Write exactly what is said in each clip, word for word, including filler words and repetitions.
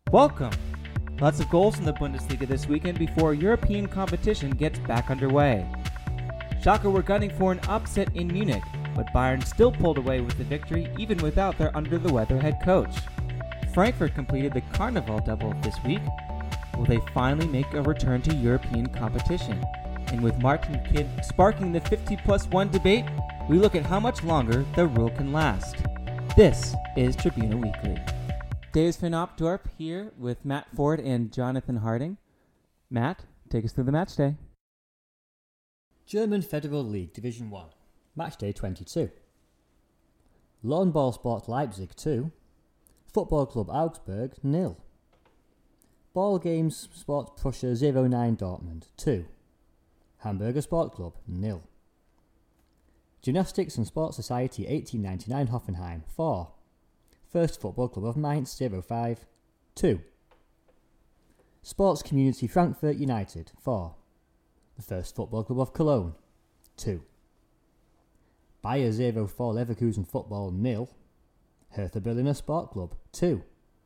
Welcome! Lots of goals in the Bundesliga this weekend before European competition gets back underway. Schalke were gunning for an upset in Munich, but Bayern still pulled away with the victory even without their under-the-weather head coach. Frankfurt completed the Carnival double this week. Will they finally make a return to European competition? And with Martin Kind sparking the fifty plus one debate, we look at how much longer the rule can last. This is Tribuna Weekly. Davis van Opdorp here with Matt Ford and Jonathan Harding. Matt, take us through the match day. German Federal League Division one, Match Day twenty-two. Lawn Ball Sport Leipzig two, Football Club Augsburg nil. Ball Games Sport Prussia zero nine Dortmund two, Hamburger Sport Club nil. Gymnastics and Sports Society eighteen ninety-nine Hoffenheim four, First Football Club of Mainz zero five two. Sports Community Frankfurt United four, the First Football Club of Cologne two. Bayer zero four Leverkusen Football nil, Hertha Berliner Sport Club two.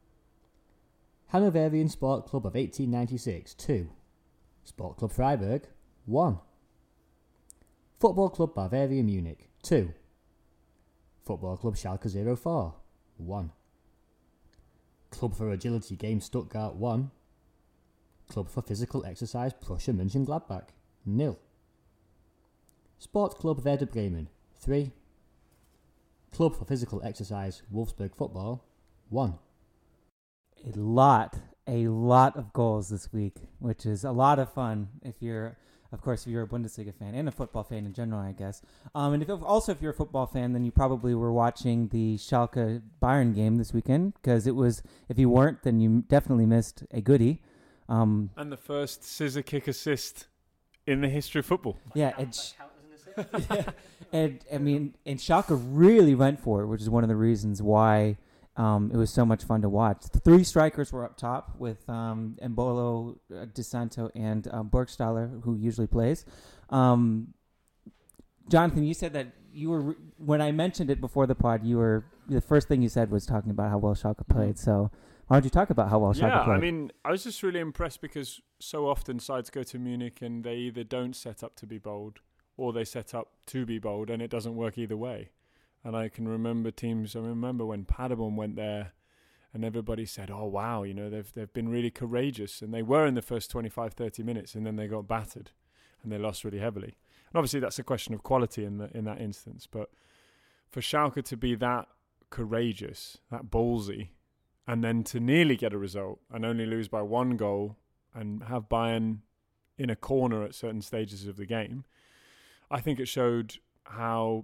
Hanoverian Sport Club of eighteen ninety-six two, Sport Club Freiburg one. Football Club Bavaria Munich two, Football Club Schalke zero four one. Club for Agility Games Stuttgart one, Club for Physical Exercise Prussia Mönchengladbach nil. Sport Club Werder Bremen three, Club for Physical Exercise Wolfsburg Football one. A lot, a lot of goals this week, which is a lot of fun if you're, of course, if you're a Bundesliga fan and a football fan in general, I guess. Um, and if also if you're a football fan, then you probably were watching the Schalke Bayern game this weekend, because it was, if you weren't, then you definitely missed a goodie. Um, and the first scissor kick assist in the history of football. Yeah, and, sh- yeah, and I mean, and Schalke really went for it, which is one of the reasons why um, it was so much fun to watch. The three strikers were up top with um, Embolo, uh, De Santo, and uh, Burgstaller, who usually plays. Um, Jonathan, you said that you were, when I mentioned it before the pod, you were, the first thing you said was talking about how well Schalke played. So why don't you talk about how well Schalke yeah, played? Yeah, I mean, I was just really impressed because so often sides go to Munich and they either don't set up to be bold or they set up to be bold, and it doesn't work either way. And I can remember teams, I remember when Paderborn went there and everybody said, oh, wow, you know, they've they've been really courageous. And they were in the first twenty-five, thirty minutes, and then they got battered and they lost really heavily. And obviously that's a question of quality in the, in that instance. But for Schalke to be that courageous, that ballsy, and then to nearly get a result and only lose by one goal and have Bayern in a corner at certain stages of the game, I think it showed how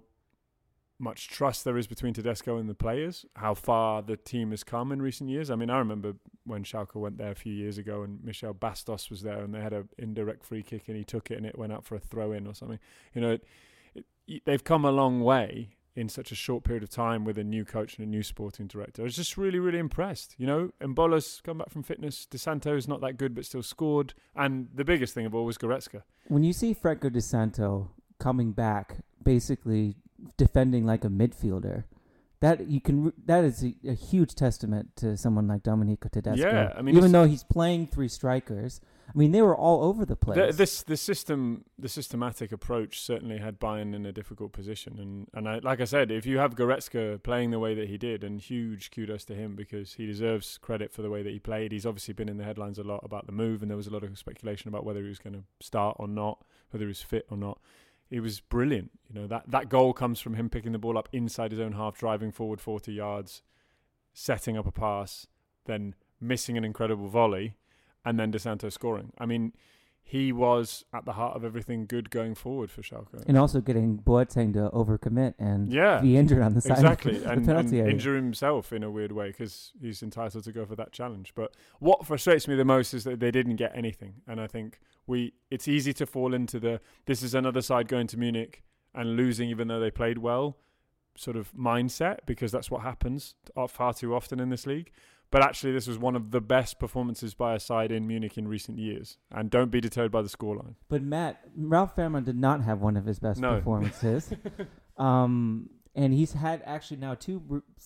much trust there is between Tedesco and the players, how far the team has come in recent years. I mean, I remember when Schalke went there a few years ago and Michel Bastos was there and they had an indirect free kick and he took it and it went out for a throw-in or something. You know, it, it, they've come a long way in such a short period of time with a new coach and a new sporting director. I was just really, really impressed. You know, Embolo's come back from fitness. De Santo's not that good but still scored. And the biggest thing of all was Goretzka. When you see Franco De Santo coming back, basically defending like a midfielder, that you can that is a, a huge testament to someone like Domenico Tedesco. Yeah, I mean, even though he's playing three strikers, I mean they were all over the place. The, this the system the systematic approach certainly had Bayern in a difficult position, and and I, like I said, if you have Goretzka playing the way that he did, and huge kudos to him because he deserves credit for the way that he played. He's obviously been in the headlines a lot about the move, and there was a lot of speculation about whether he was going to start or not, whether he was fit or not. He was brilliant. You know, that, that goal comes from him picking the ball up inside his own half, driving forward forty yards, setting up a pass, then missing an incredible volley, and then De Santo scoring. I mean, he was at the heart of everything good going forward for Schalke. And also getting Boateng to overcommit and yeah, be injured on the side exactly. of the and, penalty and area. Injure himself in a weird way because he's entitled to go for that challenge. But what frustrates me the most is that they didn't get anything. And I think we it's easy to fall into the, this is another side going to Munich and losing even though they played well sort of mindset, because that's what happens far too often in this league. But actually, this was one of the best performances by a side in Munich in recent years. And don't be deterred by the scoreline. But Matt, Ralph Fährmann did not have one of his best no. performances. um, and he's had actually now two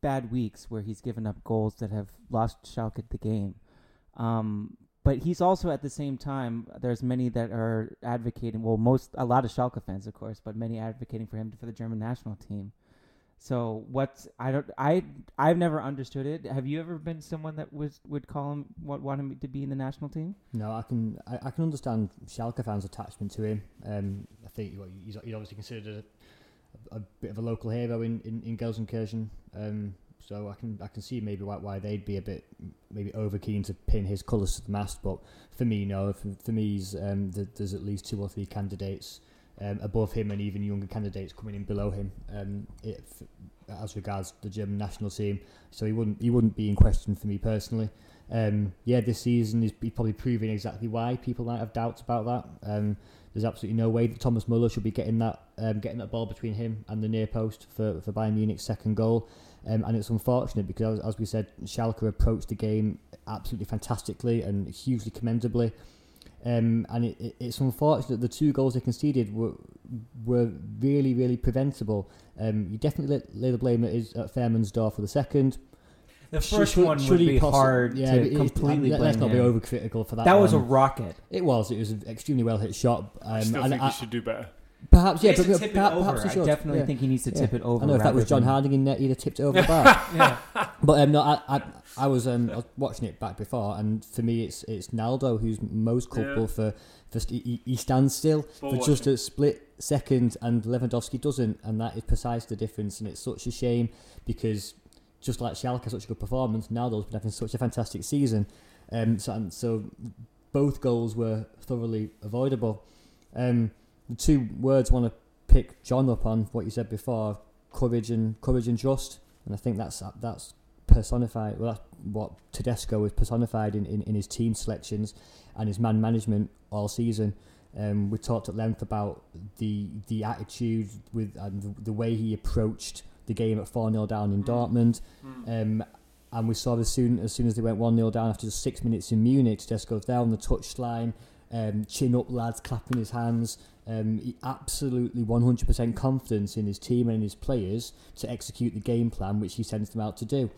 bad weeks where he's given up goals that have lost Schalke the game. Um, but he's also at the same time, there's many that are advocating, well, most, a lot of Schalke fans, of course, but many advocating for him for the German national team. So what's, I don't, I, I've never understood it. Have you ever been someone that was, would call him, what, want him to be in the national team? No, I can, I, I can understand Schalke fans' attachment to him. Um, I think well, he's, he's obviously considered a, a bit of a local hero in, in, in Gelsenkirchen. Um, So I can I can see maybe why, why they'd be a bit maybe over keen to pin his colours to the mast, but for me, no. For, for me, um, the, there's at least two or three candidates um, above him, and even younger candidates coming in below him. Um, it, as regards the German national team, so he wouldn't he wouldn't be in question for me personally. Um, yeah, this season is probably proving exactly why people might have doubts about that. Um, there's absolutely no way that Thomas Müller should be getting that um, getting that ball between him and the near post for, for Bayern Munich's second goal. Um, and it's unfortunate because, as we said, Schalke approached the game absolutely fantastically and hugely commendably. Um, and it, it, it's unfortunate that the two goals they conceded were were really, really preventable. Um, you definitely lay, lay the blame at, his, at Fairman's door for the second. The first should, one should would be possi- hard yeah, to it, completely it, blame Let's not him. be overcritical for that. That was a one. rocket. It was. It was an extremely well hit shot. Um, I still and think I, he should do better. Perhaps, yeah, He needs but to tip it perhaps, over. perhaps he I should. definitely yeah. think he needs to yeah. tip it over. I know if that was John than... Harding in net, he'd have tipped it over the bar. yeah. But um, no, I, I, I was um, I was watching it back before, and for me, it's it's Naldo who's most culpable Yeah. for. for st- he, he stands still Ball for watching. just a split second, and Lewandowski doesn't, and that is precisely the difference. And it's such a shame because just like Schalke, such a good performance, Naldo's been having such a fantastic season. Um, so, and so both goals were thoroughly avoidable. Um, the two words I want to pick John up on what you said before: courage and courage and trust. And I think that's that's personified. Well, that's what Tedesco has personified in, in, in his team selections and his man management all season. Um, we talked at length about the the attitude with and the, the way he approached the game at four nil down in mm. Dortmund. Mm. Um, and we saw as soon as soon as they went one nil down after just six minutes in Munich, Tedesco's down the touchline, um, chin up lads, clapping his hands. Um, he absolutely one hundred percent confidence in his team and his players to execute the game plan which he sends them out to do.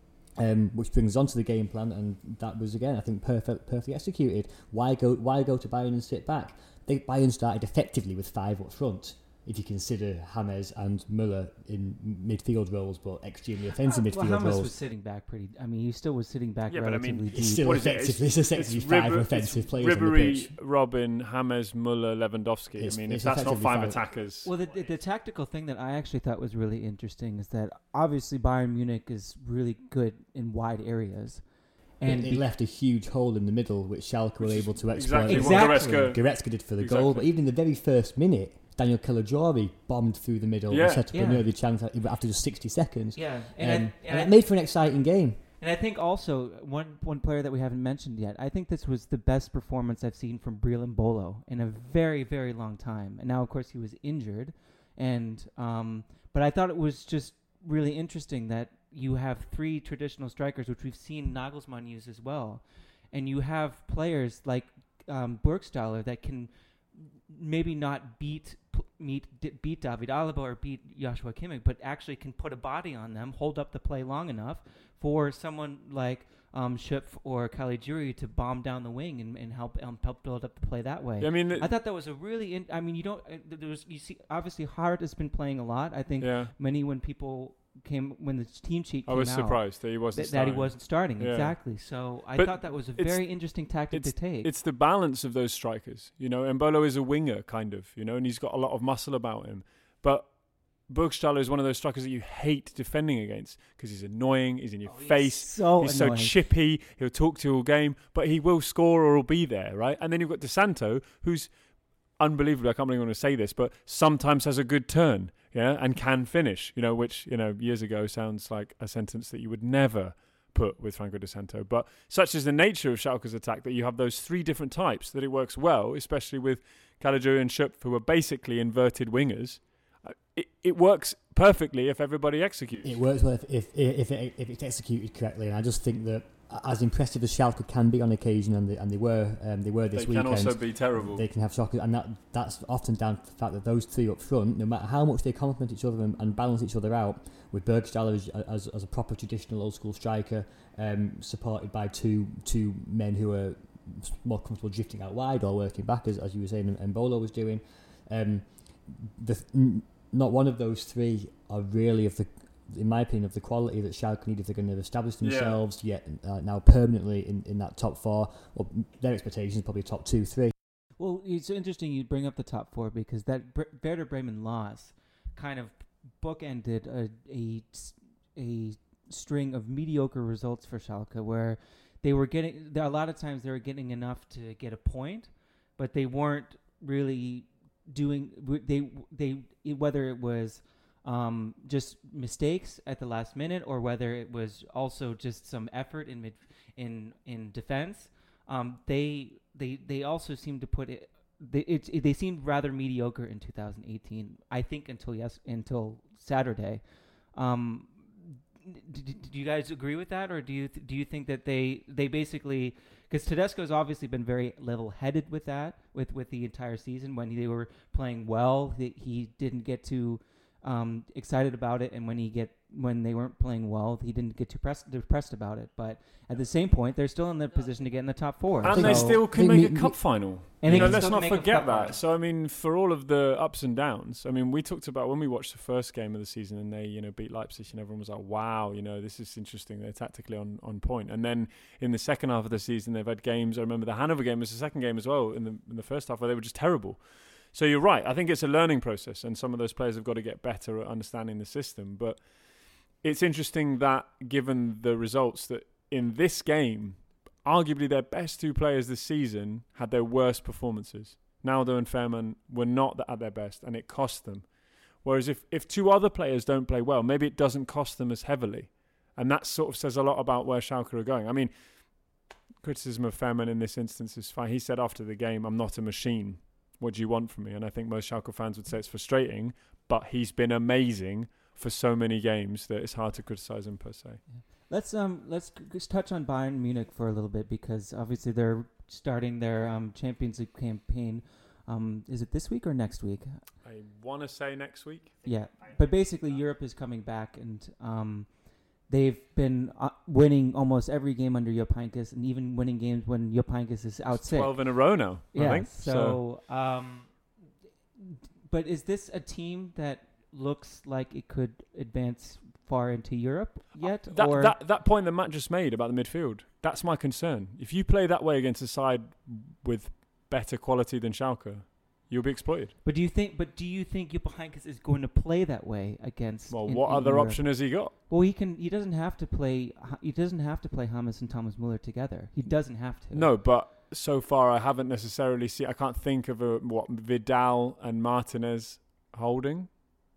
Um, which brings us on to the game plan, and that was again, I think, perfect, perfectly executed. Why go? Why go to Bayern and sit back? They, Bayern started effectively with five up front, if you consider James and Müller in midfield roles, but extremely offensive uh, midfield well, James roles. was sitting back pretty. I mean, he still was sitting back Yeah, but I relatively mean, deep. It's still What is it? effectively, it's, It's- effectively it's five Ribéry- offensive it's players on the Ribéry, pitch. Robin, James, Müller, Lewandowski. It's- I mean, it's if that's not effectively five five. attackers, Well, the, the, the tactical thing that I actually thought was really interesting is that obviously Bayern Munich is really good in wide areas. And it, it be- left a huge hole in the middle, which Schalke were Which is able to exploit. exactly Exactly. what Goretzka. Goretzka did for the Exactly. goal, but even in the very first minute, Daniel Calagiori bombed through the middle Yeah. and set up Yeah. an early chance after just sixty seconds. yeah, Um, and, I, and and, it I, made for an exciting game. and I think also one one player that we haven't mentioned yet. I think this was the best performance I've seen from Breel Mbolo in a very very long time. And now, of course, he was injured, and um, but I thought it was just really interesting that you have three traditional strikers, which we've seen Nagelsmann use as well, and you have players like um, Burgstaller that can maybe not beat meet d- beat David Alaba or beat Joshua Kimmich, but actually can put a body on them, hold up the play long enough for someone like um, Schöpf or Caligiuri to bomb down the wing and, and help um, help build up the play that way. I mean, I thought that was a really. In, I mean, you don't. Uh, there was you see. Obviously, Hart has been playing a lot. I think yeah, many when people came when the team sheet I came was out, surprised that he wasn't th- that he starting. wasn't starting Yeah. exactly. So I But thought that was a it's- very interesting tactic to take. It's the balance of those strikers. You know, Mbolo is a winger, kind of, you know, and he's got a lot of muscle about him. But Burgstaller is one of those strikers that you hate defending against because he's annoying, he's in your Oh, he's face, so he's annoying. so chippy, he'll talk to you all game, but he will score or he'll be there, right? And then you've got De Santo, who's unbelievable, I can't believe I'm going to say this, but sometimes has a good turn, yeah, and can finish, you know, which, you know, years ago sounds like a sentence that you would never put with Franco De Santo. But such is the nature of Schalke's attack that you have those three different types, that it works well, especially with Caligiuri and Schöpf, who are basically inverted wingers. It, it works perfectly if everybody executes. It works well if if if, it, if it's executed correctly, and I just think that as impressive as Schalke can be on occasion, and they, and they were um, they were this they weekend. They can also be terrible. They can have shockers, and that that's often down to the fact that those three up front, no matter how much they complement each other and, and balance each other out, with Burgstaller as, as, as a proper traditional old school striker, um, supported by two two men who are more comfortable drifting out wide or working back, as, as you were saying, and Mbolo was doing. Um, the, n- not one of those three are really of the, in my opinion, of the quality that Schalke need if they're going to establish themselves yeah. yet uh, now permanently in, in that top four. Or their expectations are probably top two, three. Well, it's interesting you bring up the top four because that Bre- Werder Bremen loss kind of bookended a, a a string of mediocre results for Schalke, where they were getting there. A lot of times they were getting enough to get a point, but they weren't really doing. They they whether it was. Um, just mistakes at the last minute, or whether it was also just some effort in mid in in defense. Um, they they they also seemed to put it. They it, it, they seemed rather mediocre in two thousand eighteen. I think until yes until Saturday. Um, d- d- do you guys agree with that, or do you th- do you think that they they basically, because Tedesco's obviously been very level-headed with that with with the entire season. When they were playing well, he, he didn't get to. Um, excited about it, and when he get when they weren't playing well, he didn't get too press, depressed about it. But at the same point, they're still in the position to get in the top four, and so they still can make a cup final. And you know, can let's still not make a forget cup that. final. So I mean, for all of the ups and downs, I mean, we talked about when we watched the first game of the season, and they, you know, beat Leipzig, and everyone was like, "Wow, you know, this is interesting. They're tactically on, on point." And then in the second half of the season, they've had games. I remember the Hanover game was the second game as well in the in the first half where they were just terrible. So you're right. I think it's a learning process, and some of those players have got to get better at understanding the system. But it's interesting that, given the results, that in this game, arguably their best two players this season had their worst performances. Naldo and Fairman were not at their best, and it cost them. Whereas if, if two other players don't play well, maybe it doesn't cost them as heavily. And that sort of says a lot about where Schalke are going. I mean, criticism of Fairman in this instance is fine. He said after the game, "I'm not a machine. What do you want from me?" And I think most Schalke fans would say it's frustrating, but he's been amazing for so many games that it's hard to criticise him per se. Yeah. Let's um let's c- just touch on Bayern Munich for a little bit, because obviously they're starting their um Champions League campaign. Um, is it this week or next week? I want to say next week. Yeah, but basically Europe is coming back, and um, they've been uh, winning almost every game under Jupp Heynckes, and even winning games when Jupp Heynckes is out It's sick. twelve in a row now, Yeah, I think. so, so. Um, but is this a team that looks like it could advance far into Europe yet? That, or that that point that Matt just made about the midfield, that's my concern. If you play that way against a side with better quality than Schalke, you'll be exploited. But do you think? But do you think Jupp Heynckes is going to play that way against? Well, in, what in other Europe? option has he got? Well, he can. He doesn't have to play. He doesn't have to play Hamas and Thomas Muller together. He doesn't have to. No, but so far I haven't necessarily seen. I can't think of a what Vidal and Martinez holding.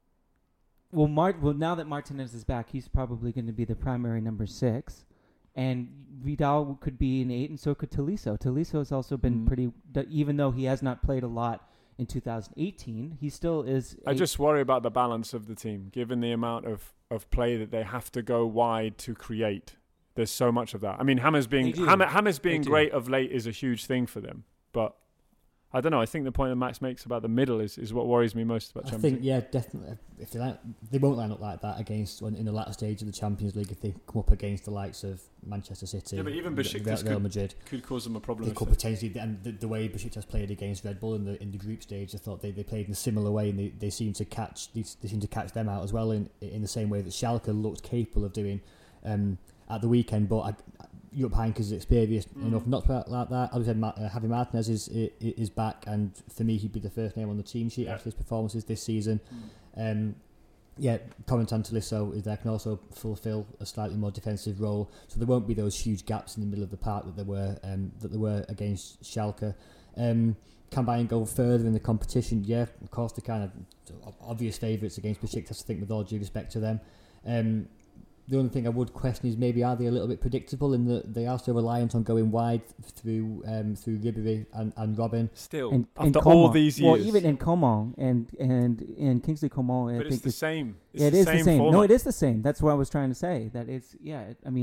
Well, Mart. Well, now that Martinez is back, he's probably going to be the primary number six, and Vidal could be an eight, and so could Tolisso. Tolisso has also been Mm. pretty. Even though he has not played a lot in two thousand eighteen, he still is. I a- just worry about the balance of the team, given the amount of, of play that they have to go wide to create. There's so much of that. I mean, Hammers being They do. Hammer, Hammers being They do. great of late is a huge thing for them, but I don't know. I think the point that Max makes about the middle is, is what worries me most about I Champions think, League. yeah, definitely. If they line, they won't line up like that against when in the latter stage of the Champions League. If they come up against the likes of Manchester City, Yeah, but even Real- Besiktas Real could- Madrid, Could cause them a problem. they if could they- potentially. And the, the way Besiktas played against Red Bull in the in the group stage, I thought they, they played in a similar way, and they, they seemed to catch they, they seemed to catch them out as well in in the same way that Schalke looked capable of doing um, at the weekend. But I, Jupp Heynckes is experienced Mm. enough not to act like that. As I said, Ma- uh, Javi Martinez is, is is back, and for me, he'd be the first name on the team sheet Yeah. after his performances this season. Mm. Um, yeah, Corentin Tolisso is there, can also fulfil a slightly more defensive role, so there won't be those huge gaps in the middle of the park that there were um, that there were against Schalke. Um, can Bayern go further in the competition? Yeah, of course they can. Obvious favourites against Besiktas, I think, with all due respect to them. Um, the only thing I would question is maybe are they a little bit predictable in that they are so reliant on going wide through um, through Ribéry and, and Robin. Still, and, after and all Coman. these years. Well, even in Coman and and and Kingsley Coman, I but think it's the it's- same. It's yeah, it the is same the same. format. No, it is the same. That's what I was trying to say. That it's yeah. It, I mean,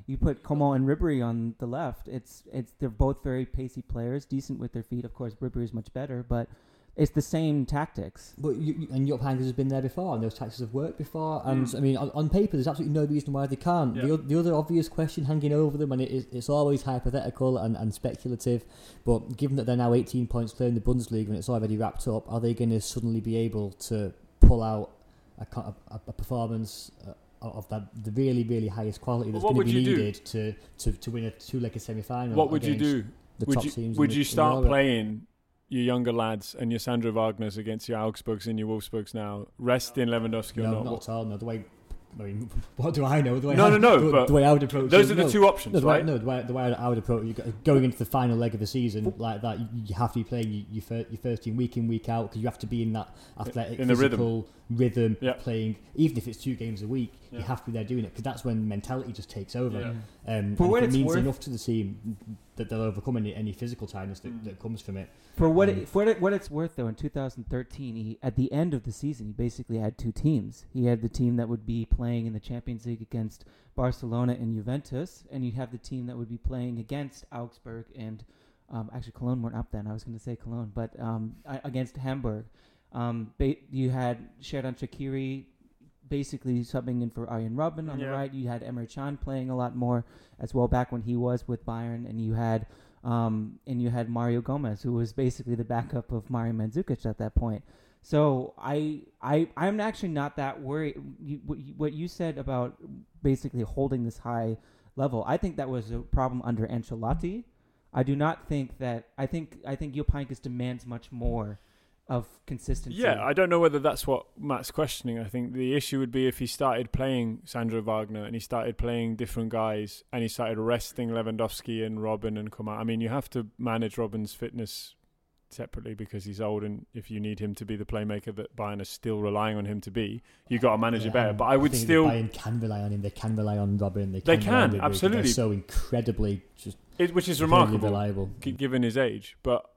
you put Coman and Ribéry on the left. It's it's they're both very pacey players, decent with their feet. Of course, Ribéry is much better, but it's the same tactics. But you, you, and Jupp Heynckes has been there before, and those tactics have worked before. And mm. I mean, on, on paper, there's absolutely no reason why they can't. Yeah. The, the other obvious question hanging over them, and it is, it's always hypothetical and, and speculative, but given that they're now eighteen points clear in the Bundesliga and it's already wrapped up, are they going to suddenly be able to pull out a, a, a performance uh, of that the really, really highest quality that's going to be needed to, to, to win a two-legged semi-final? What would you do? The would top you, teams would in you the, start in playing your younger lads and your Sandro Wagners against your Augsburgs and your Wolfsburgs now, resting Lewandowski no, or not? not at all. No, the way, I mean, what do I know? The way no, I, no, no. The, but the way I would approach those it, are the no, two options, no, the right? Way, no, the way, the way I would approach it, going into the final leg of the season like that, you, you have to be playing your, your, first, your first team week in, week out, because you have to be in that athletic, in physical rhythm, rhythm yeah. playing, even if it's two games a week, yeah. you have to be there doing it, because that's when mentality just takes over. Yeah. Um, For what it it's means worth, enough to the team that they'll overcome any, any physical tiredness that, mm. that comes from it. For what um, it, for it, what it's worth, though, in two thousand thirteen, he, at the end of the season, he basically had two teams. He had the team that would be playing in the Champions League against Barcelona and Juventus, and you have the team that would be playing against Augsburg and um, actually Cologne weren't up then. I was going to say Cologne, but um, against Hamburg. Um, ba- you had Xherdan Shaqiri basically subbing in for Arjen Robben on yeah. the right. You had Emre Can playing a lot more as well back when he was with Bayern, and you had um, and you had Mario Gomez, who was basically the backup of Mario Mandzukic at that point. So I I I'm actually not that worried. You, what, you, what you said about basically holding this high level, I think that was a problem under Ancelotti. I do not think that. I think I think Jupp Heynckes demands much more of consistency. Yeah, I don't know whether that's what Matt's questioning. I think the issue would be if he started playing Sandro Wagner and he started playing different guys and he started resting Lewandowski and Robben and Coman. I mean, you have to manage Robben's fitness separately because he's old, and if you need him to be the playmaker that Bayern are still relying on him to be, you've got to manage yeah, it better. But I would I think still... Bayern can rely on him. They can rely on Robben. They can, they can rely on absolutely. They're so incredibly just it, which is remarkable, reliable. given his age. But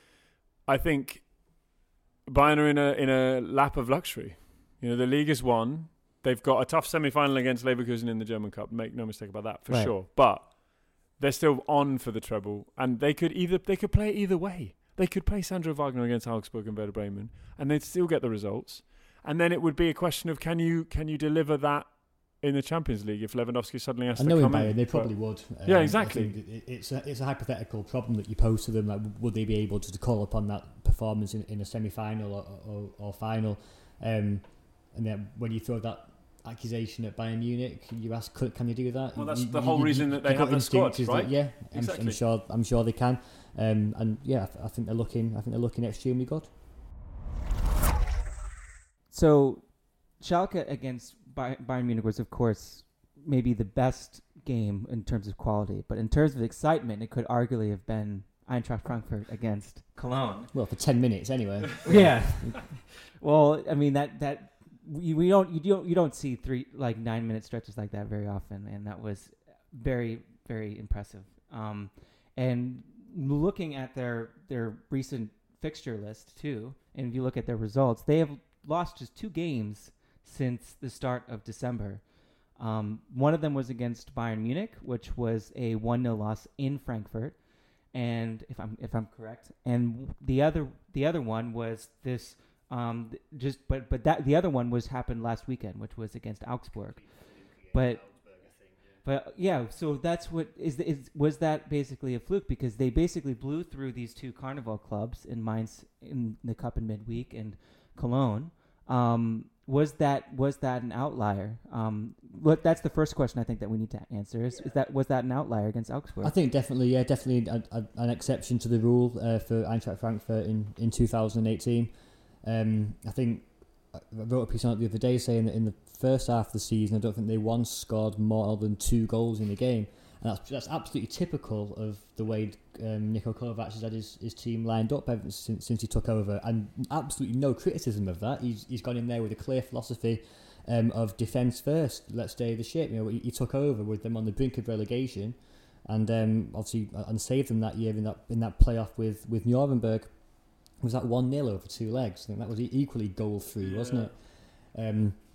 I think Bayern are in a in a lap of luxury. You know, the league is won. They've got a tough semi-final against Leverkusen in the German Cup. Make no mistake about that, for right. sure. But they're still on for the treble, and they could either they could play either way. They could play Sandro Wagner against Augsburg and Werder Bremen, and they'd still get the results. And then it would be a question of can you can you deliver that in the Champions League if Lewandowski suddenly has I to know come in Bayern, in? they probably would. Um, yeah, exactly. I think it, it's a it's a hypothetical problem that you pose to them. Like, would they be able to, to call upon that performance in, in a semi-final or, or, or final? Um, and then when you throw that accusation at Bayern Munich, you ask, can you do that? Well, that's you, the you, whole you, reason you, that they have the squad, right? That, yeah, exactly. I'm, I'm sure. I'm sure they can. Um, and yeah, I think they're looking. I think they're looking extremely good. So, Schalke against Bayern Munich was, of course, maybe the best game in terms of quality, but in terms of excitement, it could arguably have been Eintracht Frankfurt against Cologne. Well, for ten minutes anyway. yeah. Well, I mean that that we, we don't you don't you don't see three like nine minute stretches like that very often, and that was very very impressive. Um, and looking at their their recent fixture list too, and if you look at their results, they have lost just two games since the start of December. Um, one of them was against Bayern Munich, which was a one nil loss in Frankfurt, and if I'm if I'm correct, and the other the other one was this um, just but but that the other one was happened last weekend, which was against Augsburg, but. But yeah, so that's what is, the, is was that basically a fluke, because they basically blew through these two Carnival clubs in Mainz in the cup in midweek and Cologne. Um, was that was that an outlier? Um, what that's the first question I think that we need to answer is, is that was that an outlier against Augsburg? I think definitely, yeah, definitely a, a, an exception to the rule uh, for Eintracht Frankfurt in in two thousand eighteen. Um, I think I wrote a piece on it the other day saying that in the first half of the season, I don't think they once scored more than two goals in the game, and that's that's absolutely typical of the way um, Niko Kovac has had his, his team lined up ever since since he took over, and absolutely no criticism of that. He's he's gone in there with a clear philosophy um, of defence first. Let's stay the ship. You know, he, he took over with them on the brink of relegation, and um, obviously and saved them that year in that in that playoff with with Nuremberg. Was that one nil over two legs? I think that was equally goal free, wasn't it? Um,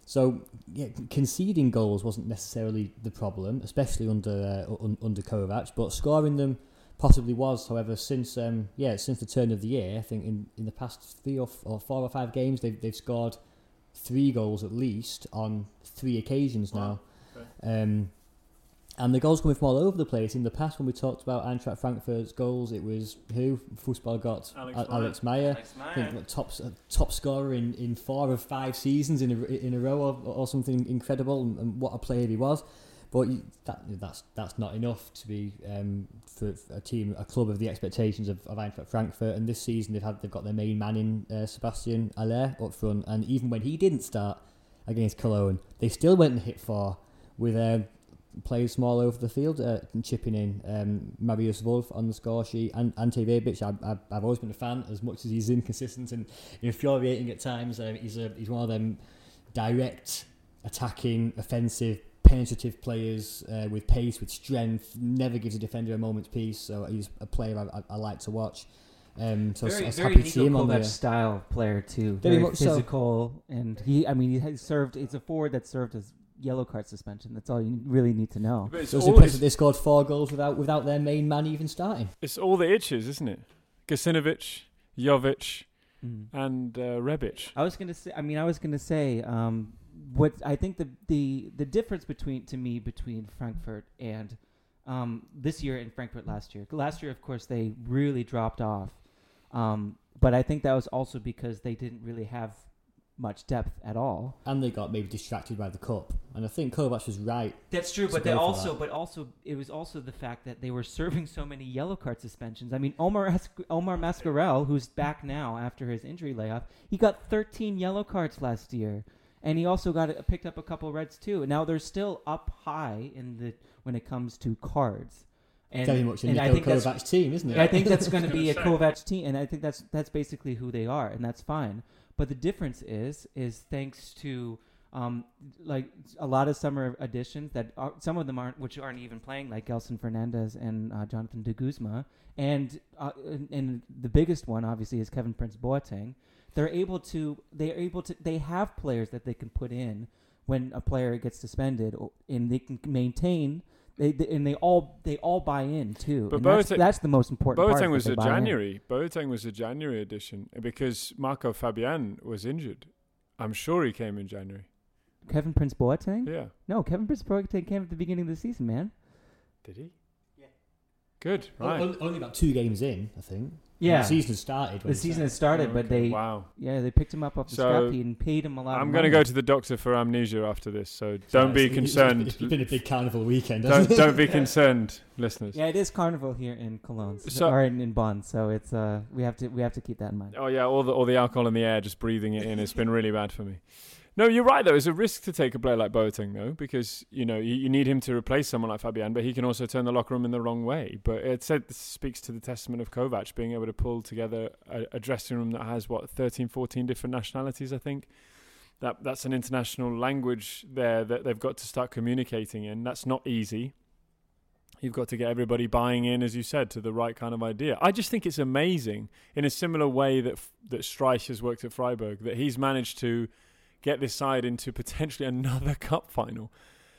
So yeah, conceding goals wasn't necessarily the problem, especially under uh, un- under Kovac, but scoring them possibly was. However, since um, yeah, since the turn of the year, I think in, in the past three or, f- or four or five games, they've they've scored three goals at least on three occasions now. Wow. Okay. Um, and the goals coming from all over the place. In the past, when we talked about Eintracht Frankfurt's goals, it was who? Fußball got Alex Al- Meyer. Alex Meyer. Alex I think what, top uh, top scorer in, in four of five seasons in a, in a row or, or something incredible, and, and what a player he was. But you, that that's that's not enough to be um, for, for a team, a club of the expectations of, of Eintracht Frankfurt. And this season they've had they've got their main man in uh, Sebastian Haller up front, and even when he didn't start against Cologne, they still went and hit four with um, players from all over the field uh, and chipping in. Um, Marius Wolf on the score sheet, and Ante Rebic. I, I, I've always been a fan, as much as he's inconsistent and infuriating at times. Uh, he's a he's one of them direct, attacking, offensive, penetrative players uh, with pace, with strength. Never gives a defender a moment's peace. So he's a player I, I, I like to watch. Um, so very, I was very happy to see him Niko on Kovac there. style player too. Very Very, much so. physical, and he. I mean, he has served. He's a forward that served as yellow card suspension. That's all you really need to know. But it's, So it's all, impressive it's, that they scored four goals without without their main man even starting. it's all the itches, isn't it? Gasinovic, Jovic, Mm. and uh, Rebic. I was gonna say. I mean, I was gonna say. Um, what I think the the the difference between to me between Frankfurt and um, this year and Frankfurt last year. Last year, of course, they really dropped off. Um, but I think that was also because they didn't really have much depth at all. And they got maybe distracted by the cup. And I think Kovac was right. That's true, to but they go for also, that. but also, it was also the fact that they were serving so many yellow card suspensions. I mean, Omar As- Omar Mascarell, who's back now after his injury layoff, he got thirteen yellow cards last year, and he also got a, picked up a couple reds too. Now they're still up high in the when it comes to cards. And, Very much a and I Niko think that's Kovac team, isn't it? I think that's going to be a Kovac team, and I think that's that's basically who they are, and that's fine. But the difference is, is thanks to um, like a lot of summer additions that are, some of them aren't, which aren't even playing, like Gelson Fernandez and uh, Jonathan de Guzma, and, uh, and and the biggest one obviously is Kevin Prince Boateng. They're able to, they're able to, they have players that they can put in when a player gets suspended, or, and they can maintain. They, they and they all they all buy in too. But And that's, Boateng- that's the most important part. Boateng is was that a they buy in. January. Boateng was a January edition because Marco Fabian was injured. I'm sure he came in January. Kevin Prince Boateng? Yeah. No, Kevin Prince Boateng came at the beginning of the season, man. Did he? Yeah. Good. Right. Only, only about two games in, I think. Yeah. The season started. when The he season started. has started, Oh, but okay. they Wow. yeah they picked him up off the So, scrap heap and paid him a lot. I'm of going to money. go to the doctor for amnesia after this, so So don't be it's- it's- concerned. It's been a big carnival weekend, don't, hasn't it? don't be concerned, listeners. Yeah, it is carnival here in Cologne, so, So- or in, in Bonn. So it's uh we have to we have to keep that in mind. Oh yeah, all the all the alcohol in the air, just breathing it in. It's been really bad for me. No, you're right though. It's a risk to take a player like Boateng though, because you know you, you need him to replace someone like Fabian, but he can also turn the locker room in the wrong way. But it said this speaks to the testament of Kovac being able to pull together a, a dressing room that has what thirteen, fourteen different nationalities. I think that that's an international language there that they've got to start communicating in. That's not easy. You've got to get everybody buying in, as you said, to the right kind of idea. I just think it's amazing, in a similar way that that Streich has worked at Freiburg, that he's managed to get this side into potentially another cup final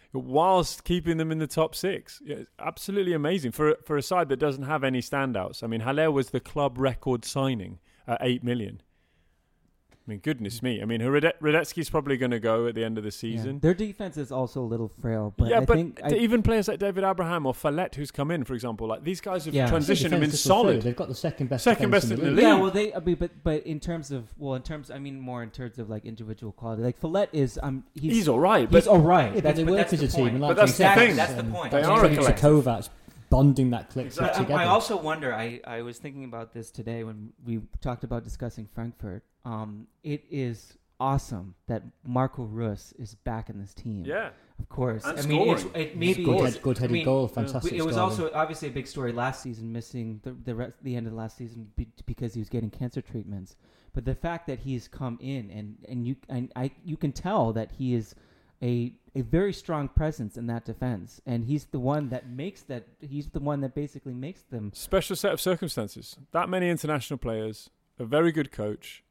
whilst keeping them in the top six. Yeah, it's absolutely amazing for for a side that doesn't have any standouts. I mean, Haller was the club record signing at eight million. I mean, goodness me. I mean, Radetzky's probably going to go at the end of the Yeah. season. Their defense is also a little frail, but yeah, I but think I, d- even players like David Abraham or Fallette, who's come in, for example, like these guys have Yeah. transitioned and been Defence just were solid. third. They've got the second best. Second defence best in in the the league. league. yeah, well, they I mean, but but in terms of well, in terms I mean more in terms of like individual quality. Like Follett is um he's He's all right, he's but all right. Yeah, but that's, they but work that's as the a team. point. And But like that's you the said, thing. um, That's the point. They That's are a what I'm to collective. Kovac bonding that clip But I, together. I also wonder. I, I was thinking about this today when we talked about discussing Frankfurt. Um, it is awesome that Marco Rus is back in this team. yeah. Of course. And I mean, it's, scoring. it maybe good, it's- head, good headed I mean, goal, uh, fantastic. It was scoring. also obviously a big story last season, missing the the, rest, the end of the last season be, because he was getting cancer treatments. But the fact that he's come in and and you and I you can tell that he is a a very strong presence in that defense, and he's the one that makes that. He's the one that basically makes them. Special set of circumstances. That many international players, a very good coach,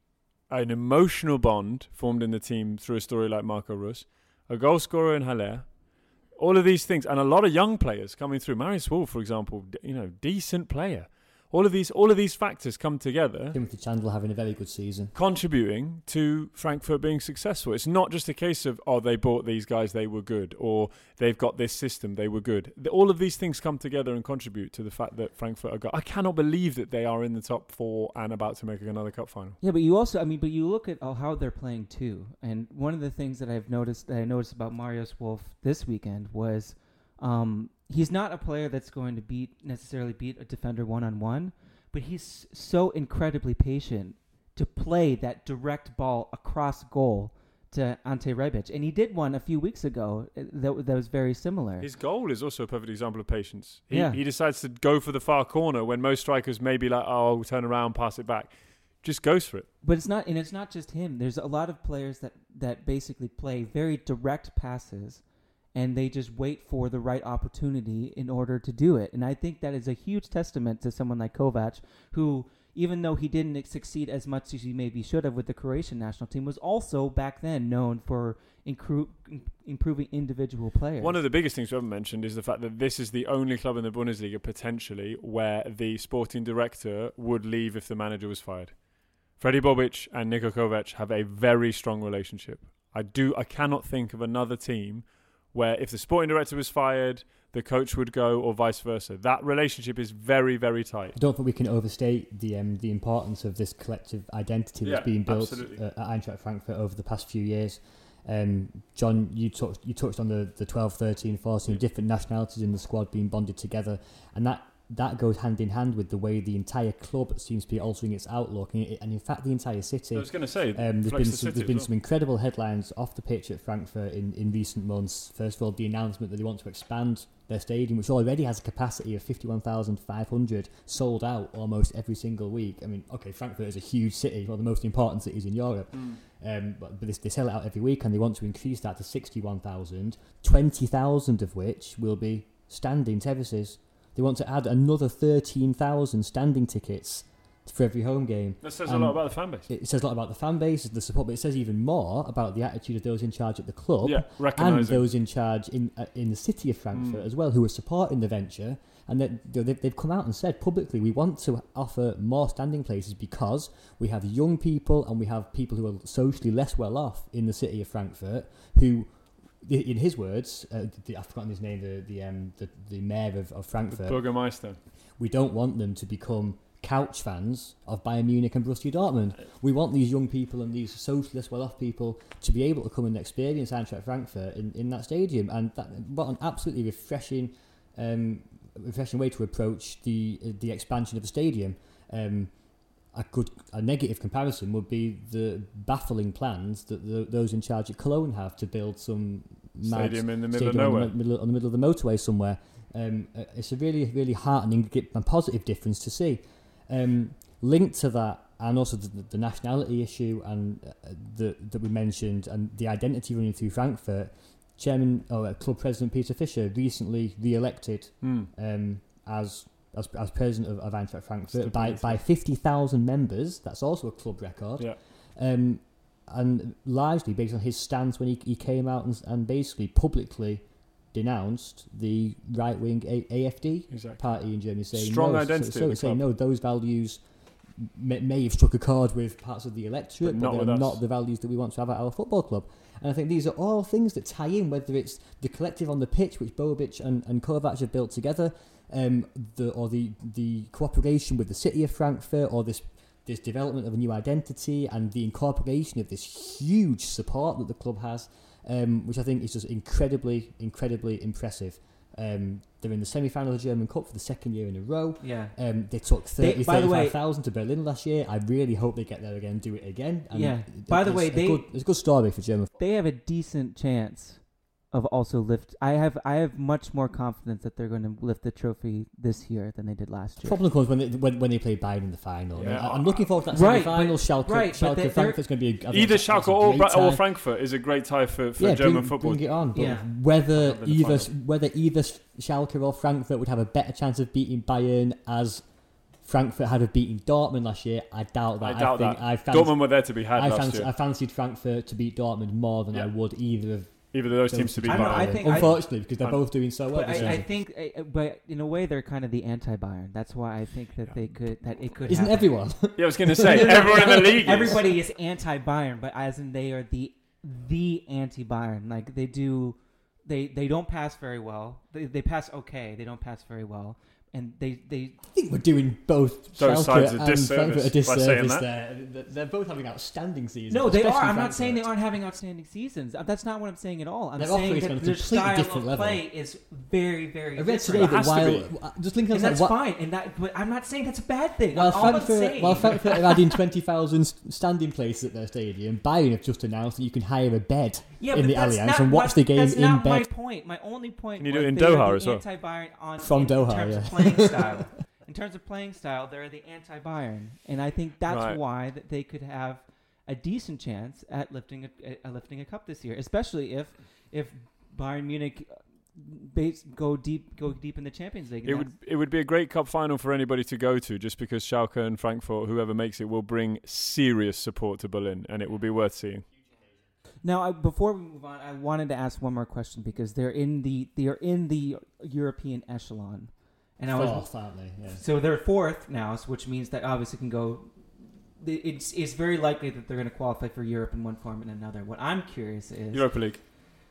an emotional bond formed in the team through a story like Marco Reus, a goal scorer in Haller, all of these things, and a lot of young players coming through. Marius Wolf, for example, d- you know, decent player. All of these, all of these factors come together. Timothy Chandler having a very good season, contributing to Frankfurt being successful. It's not just a case of, oh, they bought these guys, they were good, or they've got this system, they were good. The, all of these things come together and contribute to the fact that Frankfurt are. Go- I cannot believe that they are in the top four and about to make another cup final. Yeah, but you also, I mean, but you look at oh, how they're playing too. And one of the things that I've noticed, that I noticed about Marius Wolf this weekend was. Um, he's not a player that's going to beat necessarily beat a defender one-on-one, but he's so incredibly patient to play that direct ball across goal to Ante Rebic. And he did one a few weeks ago that, that was very similar. His goal is also a perfect example of patience. He, yeah. he decides to go for the far corner when most strikers may be like, oh, we'll turn around, pass it back. Just goes for it. But it's not, and it's not just him. There's a lot of players that, that basically play very direct passes, and they just wait for the right opportunity in order to do it. And I think that is a huge testament to someone like Kovac, who, even though he didn't succeed as much as he maybe should have with the Croatian national team, was also back then known for incru- improving individual players. One of the biggest things we haven't mentioned is the fact that this is the only club in the Bundesliga, potentially, where the sporting director would leave if the manager was fired. Fredi Bobic and Niko Kovac have a very strong relationship. I do. I cannot think of another team where if the sporting director was fired, the coach would go, or vice versa. That relationship is very, very tight. I don't think we can overstate the um, the importance of this collective identity that's yeah, been built absolutely. at Eintracht Frankfurt over the past few years. Um, John, you touched you touched on the, the twelve, thirteen, fourteen yeah. different nationalities in the squad being bonded together, and that that goes hand in hand with the way the entire club seems to be altering its outlook, and, it, and in fact the entire city. I was going to say, um, there's been the some, there's been well. some incredible headlines off the pitch at Frankfurt in, in recent months. First of all, the announcement that they want to expand their stadium, which already has a capacity of fifty-one thousand five hundred, sold out almost every single week. I mean, okay, Frankfurt is a huge city, one of the most important cities in Europe, mm. um, but, but they, they sell it out every week, and they want to increase that to sixty-one thousand, twenty thousand of which will be standing terraces. They want to add another thirteen thousand standing tickets for every home game. That says and a lot about the fan base. It says a lot about the fan base, the support, but it says even more about the attitude of those in charge at the club yeah, and those in charge in uh, in the city of Frankfurt mm. as well, who are supporting the venture. And that they've, they've come out and said publicly, we want to offer more standing places because we have young people and we have people who are socially less well off in the city of Frankfurt who, in his words, uh, the, I've forgotten his name, the the um, the, the mayor of, of Frankfurt. The Bürgermeister. We don't want them to become couch fans of Bayern Munich and Borussia Dortmund. We want these young people and these socially less well-off people to be able to come and experience Eintracht Frankfurt in, in that stadium. And that, what an absolutely refreshing, um, refreshing way to approach the uh, the expansion of the stadium. Um, A good, a negative comparison would be the baffling plans that the, those in charge at Cologne have to build some stadium in the middle of nowhere, on the, middle, on the middle of the motorway somewhere. Um, it's a really, really heartening and positive difference to see. Um, linked to that, and also the, the nationality issue, and uh, the, that we mentioned, and the identity running through Frankfurt. Chairman, or uh, Club President Peter Fischer recently re-elected mm. um, as. As, as president of, of Eintracht Frankfurt by, by fifty thousand members. That's also a club record. Yeah. Um, and largely based on his stance when he, he came out and, and basically publicly denounced the right-wing A- AfD exactly. party in Germany. Saying Strong no, identity. So, so saying, no, those values may, may have struck a chord with parts of the electorate, but, but they're not the values that we want to have at our football club. And I think these are all things that tie in, whether it's the collective on the pitch, which Bobic and, and Kovac have built together, Um, the or the the cooperation with the city of Frankfurt, or this this development of a new identity and the incorporation of this huge support that the club has, um, which I think is just incredibly, incredibly impressive. Um, they're in the semi-final of the German Cup for the second year in a row. Yeah. Um, they took thirty, they, by thirty-five thousand to Berlin last year. I really hope they get there again and do it again. And yeah. By the way, a they good, it's a good story for German. They have a decent chance of also lift. I have I have much more confidence that they're going to lift the trophy this year than they did last year. Problem comes when they when, when they play Bayern in the final. Yeah. I, I'm looking forward to that right, semi-final. but, Schalke, right, Schalke Frankfurt's going to be a, either Schalke or, Bra- or Frankfurt is a great tie for, for yeah, German bring, football. Bring it on. But yeah. whether either whether either Schalke or Frankfurt would have a better chance of beating Bayern as Frankfurt had have beaten Dortmund last year, I doubt that. I doubt think that. I fancy, Dortmund were there to be had I, last fancy, year. I fancied Frankfurt to beat Dortmund more than Yeah. I would either of Either of those those teams to two be I don't know, Bayern. I think- Unfortunately, because they're I- both doing so well But this I, I season. think, uh, but in a way, they're kind of the anti-Bayern. That's why I think that Yeah. they could, that it could. Isn't happen. everyone? Yeah, I was going to say everyone in the league. Is. Everybody is anti-Bayern, but as in they are the the anti-Bayern. Like they do, they they don't pass very well. They they pass okay. They don't pass very well, and they they I think we're doing both Those Schalke sides a and disservice Frankfurt a by saying disservice that. there. They're- They're both having outstanding seasons. no, they are. especially I'm not saying they Frankfurt. aren't having outstanding seasons. Uh, That's not what I'm saying at all. I'm They're saying operating that on a their completely style different of level. play is very very I read today different. It has that to while just linking And on that's what, fine, and that, but I'm not saying that's a bad thing. while All I'm Frankfurt, saying, while Frankfurt are adding twenty thousand standing places at their stadium, Bayern have just announced that you can hire a bed yeah, in but the that's Allianz not and watch my- the game that's in not my bed. point. My only point Can you do was it in they are Doha the as well? anti-Bayern on From in Doha, terms yeah. of playing style. In terms of playing style, they're the anti-Bayern, and I think that's Right. why that they could have a decent chance at lifting a, a lifting a cup this year, especially if if Bayern Munich uh, base, go deep go deep in the Champions League. and It that's- would it would be a great cup final for anybody to go to, just because Schalke and Frankfurt, whoever makes it, will bring serious support to Berlin, and it will be worth seeing. Now, I, before we move on, I wanted to ask one more question because they're in the they are in the European echelon, and I was Fourth, aren't they? Yeah. so they're fourth now, so which means that obviously can go. It's it's very likely that they're going to qualify for Europe in one form and another. What I'm curious is Europa League.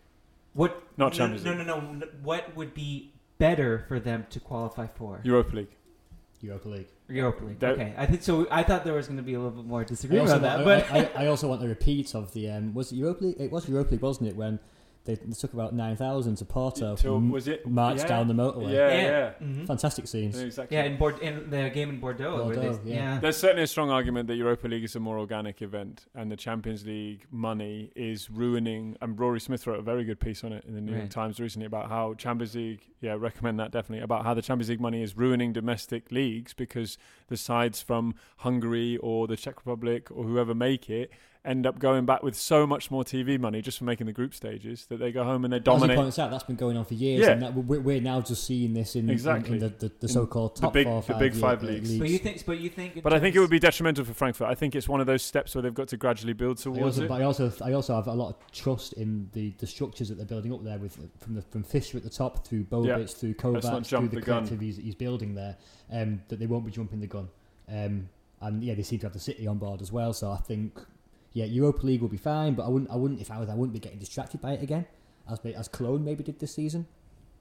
what Not no, Champions no, League. no, no, no. What would be better for them to qualify for Europa League. Europa League. Europa League? That- Okay, I think so. I thought there was going to be a little bit more I disagreement also, on that, want, but I, I, I also want a repeat of the um, was it Europa League? It was Europa League, wasn't it? When they, they took about nine thousand to Porto, Till- m- was it marched yeah. down the motorway. Yeah, yeah. Mhm. Fantastic scenes. Exactly. yeah, in, Bord- in the game in Bordeaux, where Bordeaux, they, yeah. There's certainly a strong argument that Europa League is a more organic event, and the Champions League money is ruining. And Rory Smith wrote a very good piece on it in the New York Right. Times recently about how Champions League, yeah, recommend that definitely, about how the Champions League money is ruining domestic leagues because the sides from Hungary or the Czech Republic or whoever make it end up going back with so much more T V money just for making the group stages that they go home and they As he dominate. points out, that's been going on for years, Yeah. and that we're, we're now just seeing this in, Exactly. in, in the, the, the In so-called the top big- four, the five big year- five uh, leagues. But you think, but you think, in But I think it terms- would be detrimental for Frankfurt. I think it's one of those steps where they've got to gradually build I towards also, it. but I also, I also have a lot of trust in the, the structures that they're building up there, with from the from Fischer at the top through Bobic, Yeah. through Let's not Kovacs, through jump the the gun. collective he's, he's building there. Um, that they won't be jumping the gun, um, and yeah, they seem to have the City on board as well. So I think, yeah, Europa League will be fine, but I wouldn't, I wouldn't, if I was, I wouldn't be getting distracted by it again, as as Cologne maybe did this season.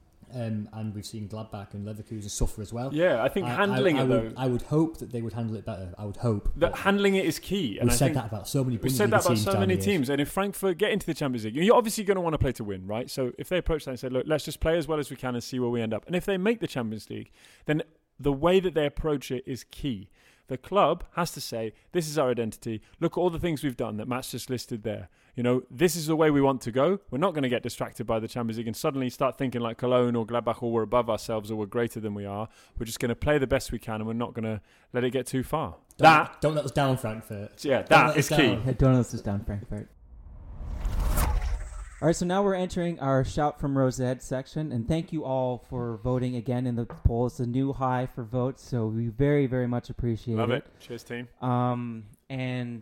Um, and we've seen Gladbach and Leverkusen suffer as well. Yeah, I think I- handling I, I it would, though, I would hope that they would handle it better. I would hope. that but handling it is key. And we've I said think that about so many. We've said Bundesliga that about teams so down many the years. teams, and if Frankfurt get into the Champions League, you're obviously going to want to play to win, right? So if they approach that and say, look, let's just play as well as we can and see where we end up. And if they make the Champions League, then the way that they approach it is key. The club has to say, this is our identity. Look at all the things we've done that Matt's just listed there. You know, this is the way we want to go. We're not going to get distracted by the Champions League and suddenly start thinking like Cologne or Gladbach, or we're above ourselves or we're greater than we are. We're just going to play the best we can and we're not going to let it get too far. Don't, That, don't let us down, Frankfurt. yeah, Don't that let is us key. down. Yeah, don't let us down, Frankfurt. All right, so now we're entering our Shout from Rosette section, and thank you all for voting again in the poll. It's a new high for votes, so we very, very much appreciate Love it. it. Cheers, team. Um, and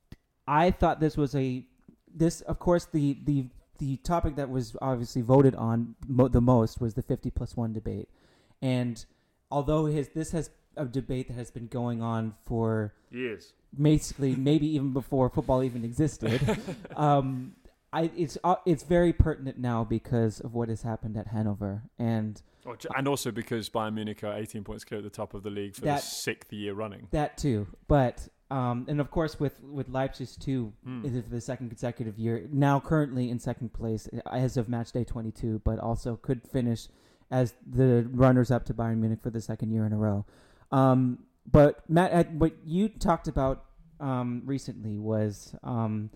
I thought this was a this, of course, the the the topic that was obviously voted on mo- the most was the fifty plus one debate, and although his this has a debate that has been going on for Years. basically maybe even before football even existed. um, I, it's uh, it's very pertinent now because of what has happened at Hanover, and Oh, j- and also because Bayern Munich are eighteen points clear at the top of the league for That- the sixth year running. that too. But um, and of course with with Leipzig too, Hmm. is it for the second consecutive year now currently in second place as of match day twenty-two, but also could finish as the runners up to Bayern Munich for the second year in a row. Um, but Matt, uh, what you talked about um, recently was. Um,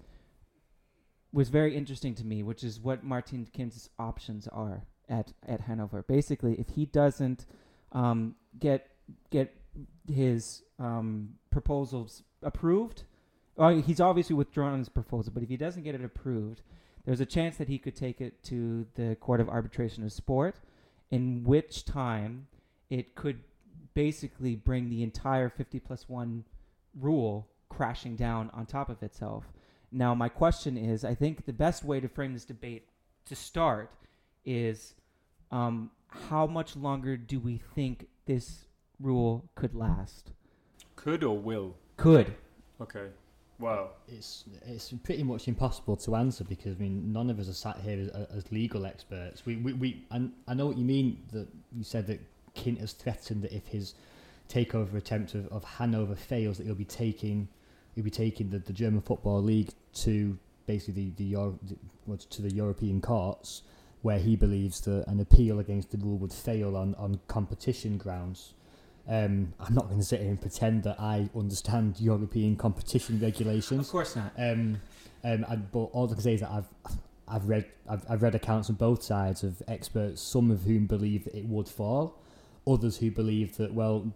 was very interesting to me, which is what Martin Kind's options are at, at Hanover. Basically, if he doesn't um, get get his um, proposals approved, well, he's obviously withdrawn his proposal, but if he doesn't get it approved, there's a chance that he could take it to the Court of Arbitration of Sport, in which time it could basically bring the entire fifty plus one rule crashing down on top of itself. Now, my question is, I think the best way to frame this debate to start is um, how much longer do we think this rule could last? Could or will? Could. Okay. Wow. It's it's pretty much impossible to answer because I mean none of us are sat here as, as legal experts. We we, we and I know what you mean that you said that Kint has threatened that if his takeover attempt of, of Hanover fails, that he'll be taking he'll be taking the, the German Football League to basically the, the, Euro, the to the European courts, where he believes that an appeal against the rule would fail on, on competition grounds. Um, I'm not going to sit here and pretend that I understand European competition regulations. Of course not. Um, um, and, but all I can say is that I've I've read I've, I've read accounts on both sides of experts, some of whom believe that it would fall, others who believe that well,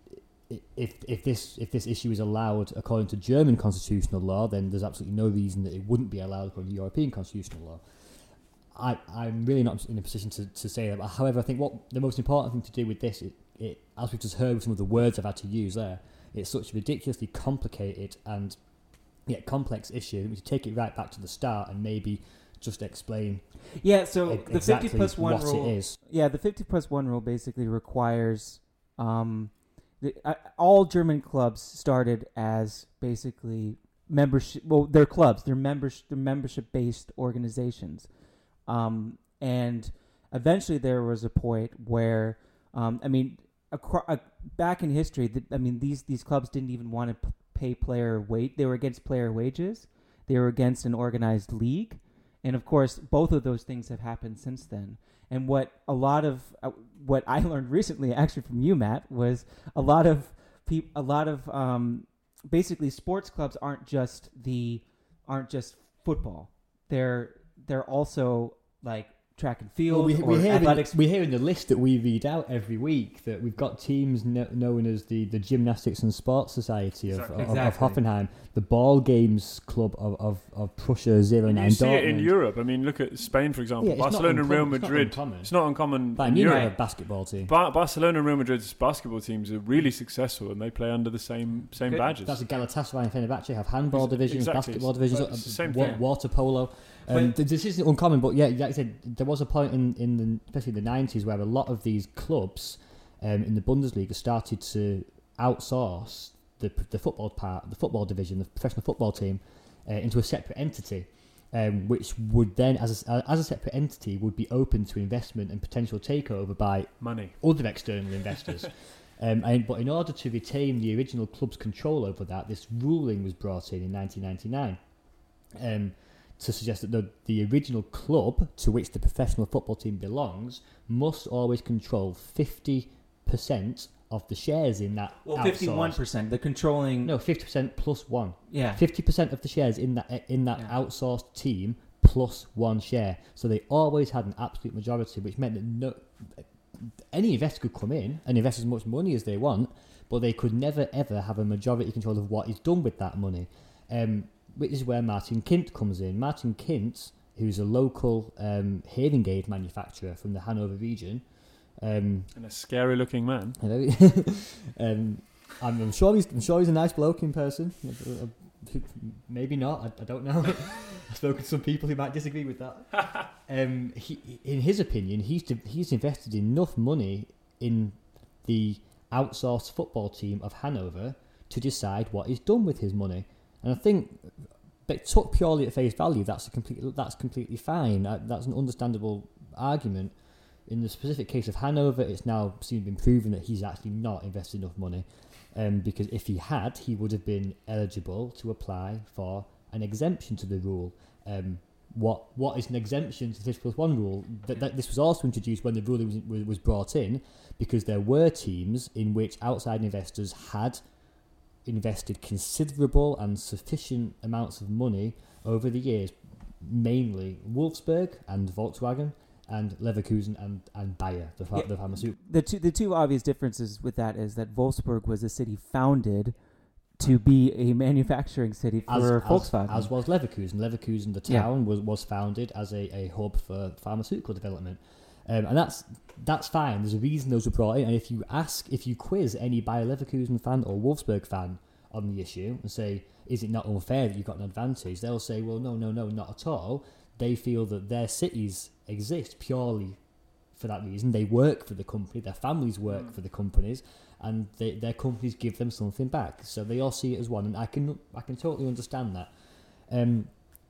if if this if this issue is allowed according to German constitutional law, then there's absolutely no reason that it wouldn't be allowed according to European constitutional law. I I'm really not in a position to, to say that. However, I think what the most important thing to do with this, it, it as we've just heard with some of the words I've had to use there, it's such a ridiculously complicated and yet complex issue. We should take it right back to the start and maybe just explain. Yeah, so e- the exactly fifty plus one what rule. it is. Yeah, the fifty plus one rule basically requires um, the, uh, all German clubs started as basically membership. Well, they're clubs. They're members. They're membership based organizations, um, and eventually there was a point where um, I mean, acro- uh, back in history, the, I mean these these clubs didn't even want to p- pay player wage. They were against player wages. They were against an organized league. And of course, both of those things have happened since then. And what a lot of uh, what I learned recently, actually from you, Matt, was a lot of peop- a lot of um, basically sports clubs aren't just the aren't just football. They're they're also like track and field Well, we, or we, hear athletics. in, we hear in the list that we read out every week that we've got teams no, known as the, the Gymnastics and Sports Society of, Exactly. of, Exactly. of Hoffenheim, the Ball Games Club of, of, of Prussia zero nine You see Dortmund. it in Europe. I mean, look at Spain, for example. Yeah, it's not Barcelona and Real uncommon- it's not Madrid. uncommon. It's not uncommon Bayern in Munich Europe. have a basketball team. Ba- Barcelona and Real Madrid's basketball teams are really successful, and they play under the same same Good. badges. That's a Galatasaray and Fenerbahce have handball Ex- divisions, exactly. basketball divisions, But it's the same wa- thing. water polo. Um, th- this isn't uncommon, but yeah, like I said, there was a point in, in the, especially in the nineties where a lot of these clubs um, in the Bundesliga started to outsource the the football part, the football division, the professional football team, uh, into a separate entity, um, which would then, as a, as a separate entity, would be open to investment and potential takeover by Money. other external investors. Um, and, but in order to retain the original club's control over that, this ruling was brought in in nineteen ninety-nine um, to suggest that the, the original club to which the professional football team belongs must always control fifty percent of the shares in that well, outsourced- fifty-one percent. The controlling. No, fifty percent plus one. Yeah. fifty percent of the shares in that in that Yeah. outsourced team plus one share. So they always had an absolute majority, which meant that no any investor could come in and invest as much money as they want, but they could never ever have a majority control of what is done with that money. Um, which is where Martin Kint comes in. Martin Kint, who's a local um, hearing aid manufacturer from the Hanover region, um, And a scary-looking man. you know, um, I'm, I'm sure he's I'm sure he's a nice bloke in person. Maybe not. I, I don't know. I've spoken to some people who might disagree with that. Um, he, in his opinion, he's he's invested enough money in the outsourced football team of Hanover to decide what is done with his money. And I think, but took purely at face value, that's a complete that's completely fine. Uh, That's an understandable argument. In the specific case of Hanover, it's now seemed been proven that he's actually not invested enough money, um, because if he had, he would have been eligible to apply for an exemption to the rule. Um, what what is an exemption to the fifty plus one rule? That, that this was also introduced when the ruling was, was brought in, because there were teams in which outside investors had invested considerable and sufficient amounts of money over the years, mainly Wolfsburg and Volkswagen, and Leverkusen and, and Bayer, the, Yeah. the pharmaceutical. The two the two obvious differences with that is that Wolfsburg was a city founded to be a manufacturing city As, for as, Volkswagen. as was Leverkusen. Leverkusen, the Yeah. town, was, was founded as a, a hub for pharmaceutical development. Um, and that's that's fine. There's a reason those were brought in. And if you ask, if you quiz any Bayer Leverkusen fan or Wolfsburg fan on the issue and say, is it not unfair that you've got an advantage? They'll say, well, no, no, no, not at all. They feel that their cities exist purely for that reason. They work for the company, their families work mm. for the companies, and they, their companies give them something back. So they all see it as one, and I can I can totally understand that. Um,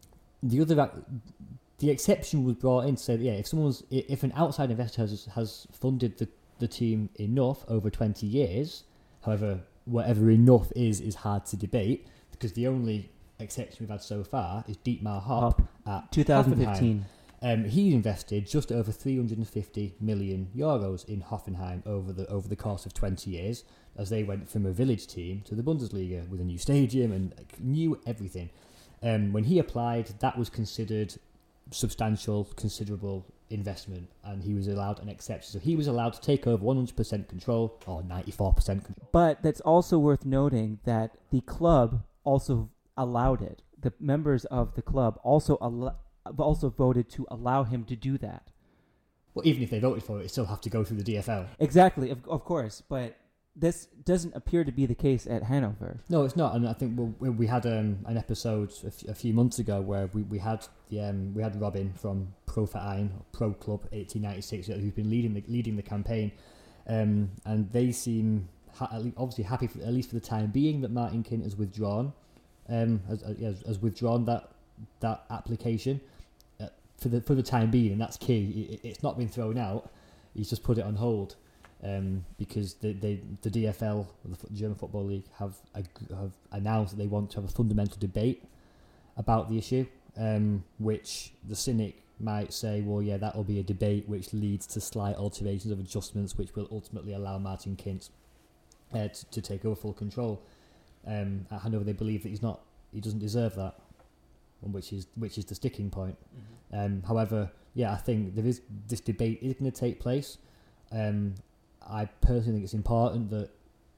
the other the exception was brought in to say that, yeah, if someone's if an outside investor has has funded the, the team enough over twenty years, however, whatever enough is is hard to debate, because the only exception we've had so far is Dietmar Hopp at twenty fifteen. Um, he invested just over three hundred fifty million euros in Hoffenheim over the over the course of twenty years, as they went from a village team to the Bundesliga with a new stadium and new everything. Um, when he applied, that was considered substantial, considerable investment, and he was allowed an exception. So he was allowed to take over one hundred percent control, or ninety-four percent control. But that's also worth noting that the club also allowed it. The members of the club also al- also voted to allow him to do that. Well, even if they voted for it, it still have to go through the D F L. Exactly, of, of course, but this doesn't appear to be the case at Hanover. No, it's not, and I think we we had um, an episode a, f- a few months ago where we, we had the um, we had Robin from Pro Verein, Pro Club eighteen ninety-six, who's been leading the leading the campaign, um, and they seem ha- obviously happy for, at least for the time being, that Martin Kind has withdrawn, um, has, has, has withdrawn that that application uh, for the for the time being, and that's key. It, it's not been thrown out; he's just put it on hold. Um, because the, they, the D F L, the German Football League, have have announced that they want to have a fundamental debate about the issue, um, which the cynic might say, well, yeah, that will be a debate which leads to slight alterations of adjustments, which will ultimately allow Martin Kind uh, to, to take over full control. Um, at Hanover, they believe that he's not, he doesn't deserve that, which is which is the sticking point. Mm-hmm. Um, however, yeah, I think there is this debate is going to take place. Um, I personally think it's important that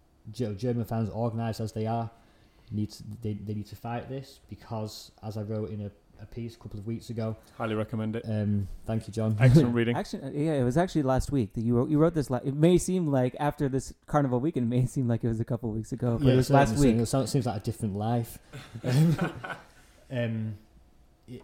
German fans, organised as they are, need to, they, they need to fight this, because, as I wrote in a, a piece a couple of weeks ago, highly recommend it. Um, thank you, John. Excellent reading. Actually, yeah, it was actually last week that you wrote. You wrote this. La- it may seem like after this Carnival weekend, it may seem like it was a couple of weeks ago, but yeah, it was last week. It sounds, seems like a different life. um, um, it,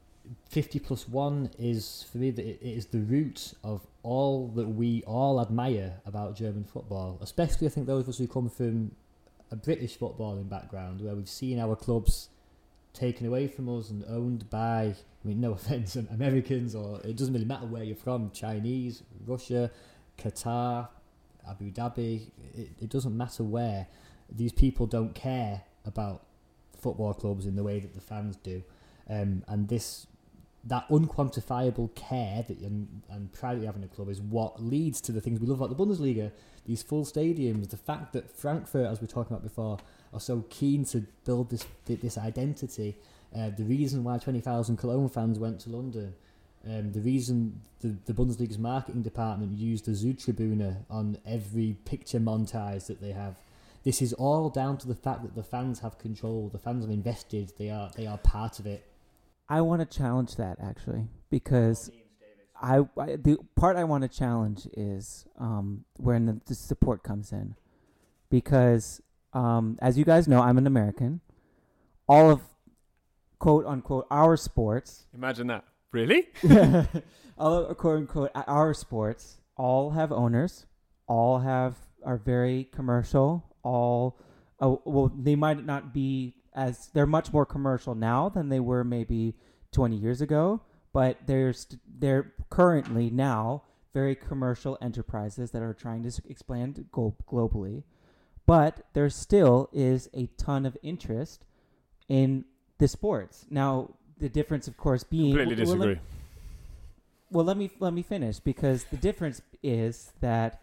fifty plus one is, for me, that it, it is the root of all that we all admire about German football, especially I think those of us who come from a British footballing background, where we've seen our clubs taken away from us and owned by, I mean, no offence, Americans, or it doesn't really matter where you're from, Chinese, Russia, Qatar, Abu Dhabi, it, it doesn't matter where. These people don't care about football clubs in the way that the fans do, um, and this that unquantifiable care that and, and pride that you have in a club is what leads to the things we love about the Bundesliga. These full stadiums, the fact that Frankfurt, as we were talking about before, are so keen to build this this identity. Uh, the reason why twenty thousand Cologne fans went to London. Um, the reason the, the Bundesliga's marketing department used the Südtribüne on every picture montage that they have. This is all down to the fact that the fans have control. The fans have invested. They are they are part of it. I want to challenge that, actually, because I, I the part I want to challenge is um, when the, the support comes in, because um, as you guys know, I'm an American. All of quote unquote our sports. Imagine that. Really? All of quote unquote our sports all have owners. All have are very commercial. All uh, well, they might not be. As they're much more commercial now than they were maybe twenty years ago, but they're st- they're currently now very commercial enterprises that are trying to expand go- globally. But there still is a ton of interest in the sports. Now, the difference, of course, being completely well, disagree. Well, let, well, let me let me finish, because the difference is that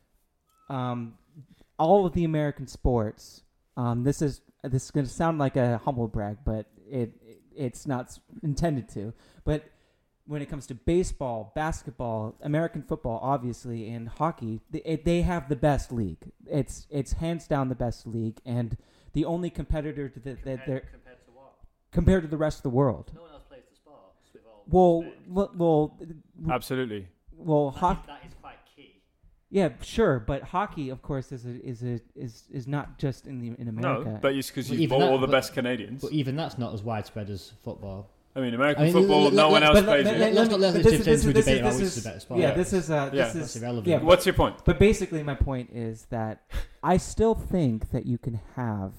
um, all of the American sports. Um, this is. This is going to sound like a humble brag, but it, it it's not intended to. But when it comes to baseball, basketball, American football, obviously, and hockey, they, it, they have the best league. It's it's hands down the best league, and the only competitor to the, that they're compared to what? Compared to the rest of the world. No one else plays the sports. Well, well, well, absolutely. well, That hockey. is, that is quite key. Yeah, sure, but hockey, of course, is a, is a, is is not just in the in America. No, but it's because But you even bought that- all the but- best Canadians. But even that's not as widespread as football. I mean, American I mean, football, let- no let- one let- else but plays let- it. let- let's not let But this this- dip into a this- debate this about which is- is the better sport. Yeah, Yeah. this is uh, Yeah. this That's is irrelevant. yeah. What's your point? But basically, my point is that I still think that you can have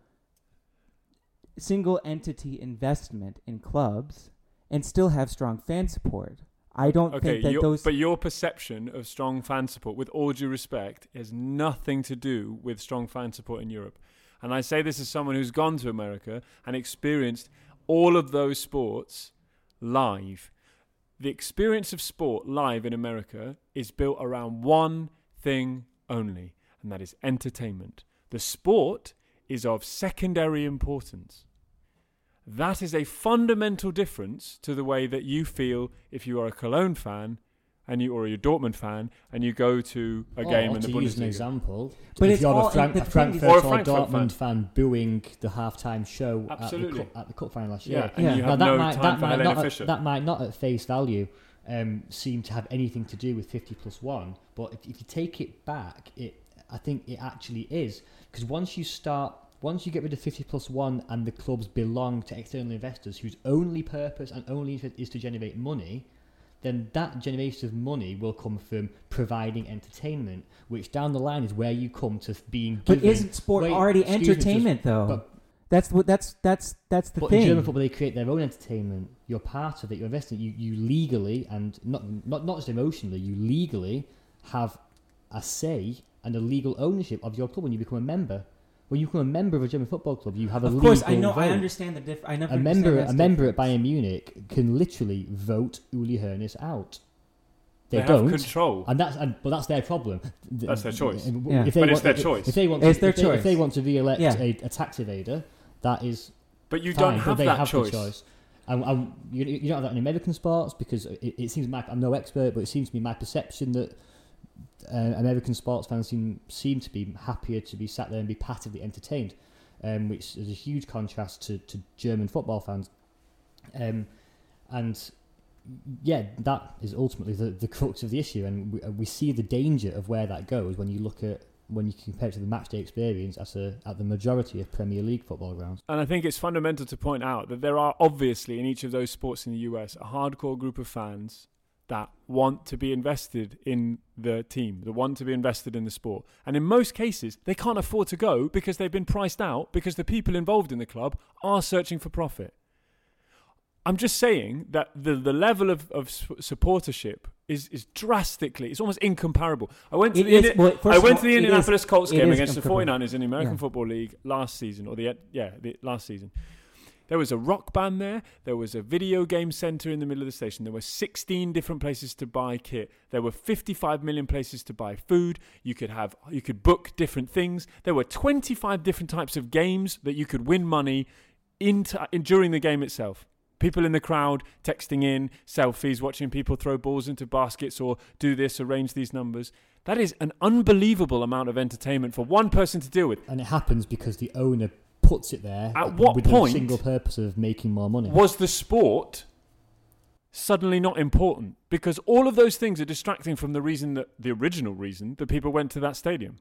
single entity investment in clubs and still have strong fan support. I don't Okay, think that your, those. but your perception of strong fan support, with all due respect, has nothing to do with strong fan support in Europe. And I say this as someone who's gone to America and experienced all of those sports live. The experience of sport live in America is built around one thing only, and that is entertainment. The sport is of secondary importance. That is a fundamental difference to the way that you feel if you are a Cologne fan and you or a Dortmund fan and you go to a Or, game in the to use an Bundesliga. example, But if it's you're all- a, Frank- the a thing Frankfurt is- Or or, a Frankfurt Dortmund fan. fan. booing the halftime show at the, Absolutely. cup, at the cup final last Yeah, year. and Yeah. you Now, have that no might, time that for might Helena not Fischer. at, that might not at face value um, seem to have anything to do with fifty plus one, but if, if you take it back, it I think it actually is, because once you start. Once you get rid of fifty plus one and the clubs belong to external investors whose only purpose and only interest is to generate money, then that generation of money will come from providing entertainment, which down the line is where you come to being but given... isn't sport Wait, already excuse me, just- entertainment though? but- that's what that's that's that's the But thing. in German football, they create their own entertainment. You're part of it. You're investing. You, you legally and not, not not just emotionally. You legally have a say and a legal ownership of your club when you become a member. When you become a member of a German football club, you have a of legal course, I know. vote. I understand the diff. I never A member, understand a that's member at difference. Bayern Munich can literally vote Uli Hoeneß out. They, They have don't, control. and that's and but that's their problem. That's their choice. If Yeah. they But want, it's their if, choice. If they want, It's to, their if, they, choice. if they want to re-elect Yeah. a, a tax evader, that is But you fine, don't but have they that have choice. the choice. And, and you, you don't have that in American sports because it, it seems my, I'm no expert, but it seems to be my perception that uh, American sports fans seem seem to be happier to be sat there and be passively entertained, um, which is a huge contrast to, to German football fans. Um, and yeah, that is ultimately the, the crux of the issue, and we, we see the danger of where that goes when you look at when you compare it to the matchday experience as a, at the majority of Premier League football grounds. And I think it's fundamental to point out that there are obviously in each of those sports in the U S a hardcore group of fans that want to be invested in the team, that want to be invested in the sport. And in most cases, they can't afford to go because they've been priced out because the people involved in the club are searching for profit. I'm just saying that the, the level of, of supportership is, is drastically, it's almost incomparable. I went to It the, is- Indi- well, first I of went all, to the it Indianapolis is- Colts it game is against the comfortable. forty-niners in the American Yeah. Football League last season, or the yeah, the last season. There was a rock band there. There was a video game center in the middle of the station. There were sixteen different places to buy kit. There were fifty-five million places to buy food. You could have, you could book different things. There were twenty-five different types of games that you could win money into in, during the game itself. People in the crowd texting in, selfies, watching people throw balls into baskets or do this, arrange these numbers. That is an unbelievable amount of entertainment for one person to deal with. And it happens because the owner puts it there At what with point the single purpose of making more money. Was the sport suddenly not important? Because all of those things are distracting from the reason that the original reason that people went to that stadium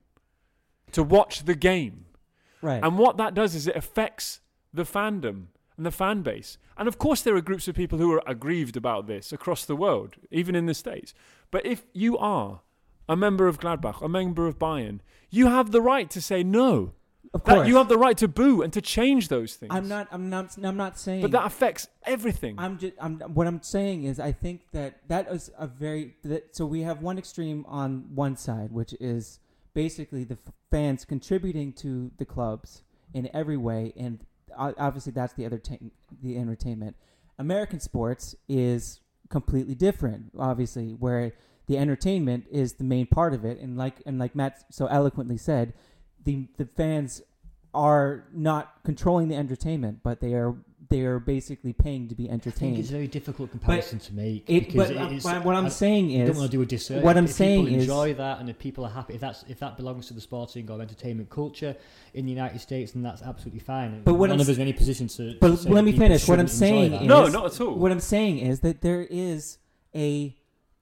to watch the game. Right. And what that does is it affects the fandom and the fan base. And of course there are groups of people who are aggrieved about this across the world, even in the States. But if you are a member of Gladbach, a member of Bayern, you have the right to say no. Of That course. you have the right to boo and to change those things. I'm not. I'm not. I'm not saying. But that affects everything. I'm just. I'm. What I'm saying is, I think that that is a very. That, so we have one extreme on one side, which is basically the f- fans contributing to the clubs in every way, and uh, obviously that's the other ta- the entertainment. American sports is completely different, obviously, where the entertainment is the main part of it, and like and like Matt so eloquently said, the the fans are not controlling the entertainment, but they are they are basically paying to be I think entertained. it's a very difficult comparison to make. It, because but, uh, it's, but what I'm I, saying I is, don't want to do a disservice. what I'm if saying people is- enjoy that, and if people are happy, if that's if that belongs to the sporting or entertainment culture in the United States, then that's absolutely fine. But what none I'm of us s- are in any position to. but to say let me people finish. What I'm shouldn't enjoy saying that. is, No, not at all. What I'm saying is that there is a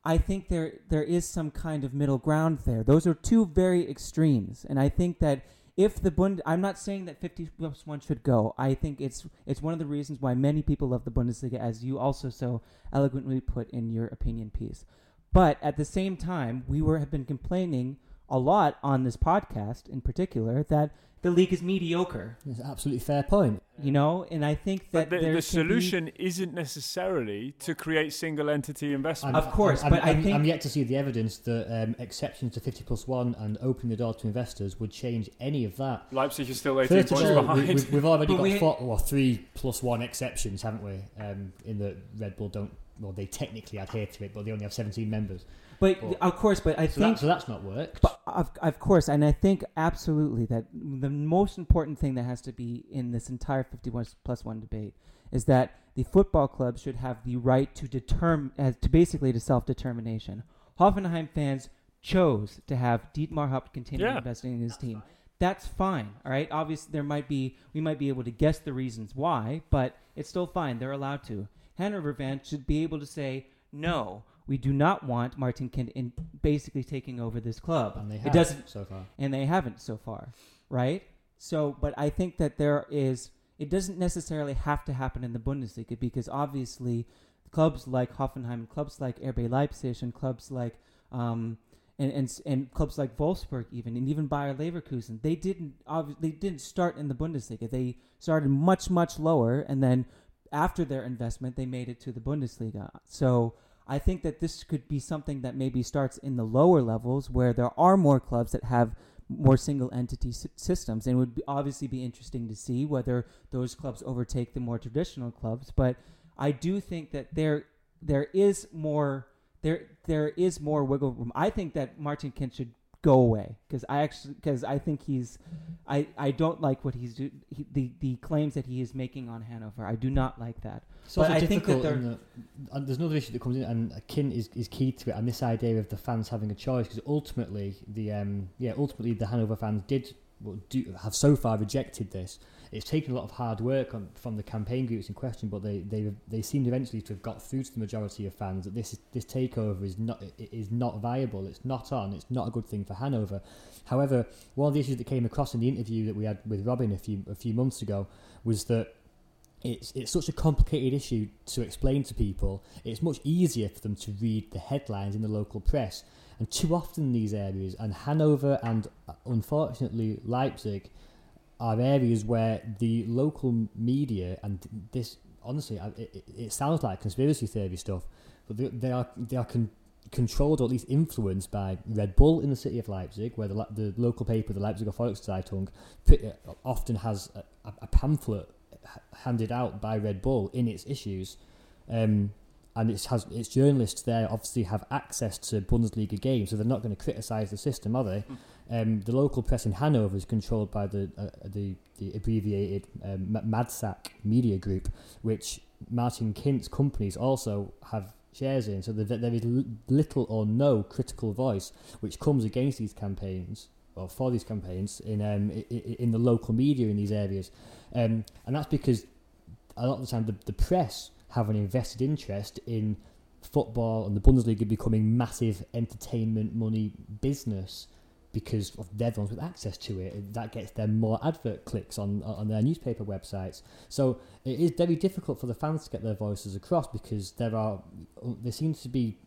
I think there there is some kind of middle ground there. Those are two very extremes, and I think that if the Bund, I'm not saying that fifty plus one should go. I think it's it's one of the reasons why many people love the Bundesliga, as you also so eloquently put in your opinion piece. But at the same time, we were have been complaining a lot on this podcast, in particular, that the league is mediocre. That's an absolutely fair point. You know, and I think that but the, there the can solution be, isn't necessarily to create single entity investment. I'm, Of course, I'm, but I'm, I think- I'm yet to see the evidence that um, exceptions to fifty plus one and opening the door to investors would change any of that. Leipzig is still eighteen First of points all, behind. we, we've, we've already But got we- four, well, three plus one exceptions, haven't we? Um, in that Red Bull don't, well, they technically adhere to it, but they only have seventeen members. but But- of course, but I So, think that, so that's not worked. But of, of course, and I think absolutely that the most important thing that has to be in this entire fifty-one plus one debate is that the football clubs should have the right to determine, as to basically to self-determination. Hoffenheim fans chose to have Dietmar Hopp continue Yeah. investing in his team. That's fine, all right? Obviously, there might be we might be able to guess the reasons why, but it's still fine. They're allowed to. Hanover fans should be able to say no. We do not want Martin Kind in basically taking over this club. and they it have doesn't, so far. and they haven't so far, right? So, but I think that there is. It doesn't necessarily have to happen in the Bundesliga because obviously, clubs like Hoffenheim, clubs like R B Leipzig, and clubs like um, and and and clubs like Wolfsburg, even and even Bayer Leverkusen, they didn't obvi- they didn't start in the Bundesliga. They started much much lower, and then after their investment, they made it to the Bundesliga. So I think that this could be something that maybe starts in the lower levels where there are more clubs that have more single entity s- systems, and it would be obviously be interesting to see whether those clubs overtake the more traditional clubs. But I do think that there there is more there there is more wiggle room. I think that Martin Kind should go away because I actually because I think he's I, I don't like what he's do he, the the claims that he is making on Hanover. I do not like that. It's also But I think that difficult. they're- in the, and there's another issue that comes in, and Kint is, is key to it, and this idea of the fans having a choice, because ultimately the um yeah ultimately the Hanover fans did well, do have so far rejected this. It's taken a lot of hard work on, from the campaign groups in question, but they they they seemed eventually to have got through to the majority of fans that this this takeover is not is not viable. It's not on. It's not a good thing for Hanover. However, one of the issues that came across in the interview that we had with Robin a few a few months ago was that it's it's such a complicated issue to explain to people. It's much easier for them to read the headlines in the local press, and too often in these areas, and Hanover and uh, unfortunately Leipzig are areas where the local media, and this honestly I- it, it sounds like conspiracy theory stuff, but they, they are they are con- controlled or at least influenced by Red Bull in the city of Leipzig, where the la- the local paper, the Leipziger Volkszeitung, pretty, often has a, a, a pamphlet h- handed out by Red Bull in its issues, um, and it has its journalists there obviously have access to Bundesliga games, so they're not going to criticise the system, are they? Mm. Um, the local press in Hanover is controlled by the uh, the, the abbreviated um, MadSack Media Group, which Martin Kind's companies also have shares in. So there, there is l- little or no critical voice which comes against these campaigns or for these campaigns in um, i- i- in the local media in these areas, um, and that's because a lot of the time the, the press have an invested interest in football and the Bundesliga becoming massive entertainment money business, because of they're the ones with access to it. That gets them more advert clicks on on their newspaper websites. So it is very difficult for the fans to get their voices across, because there are there seems to be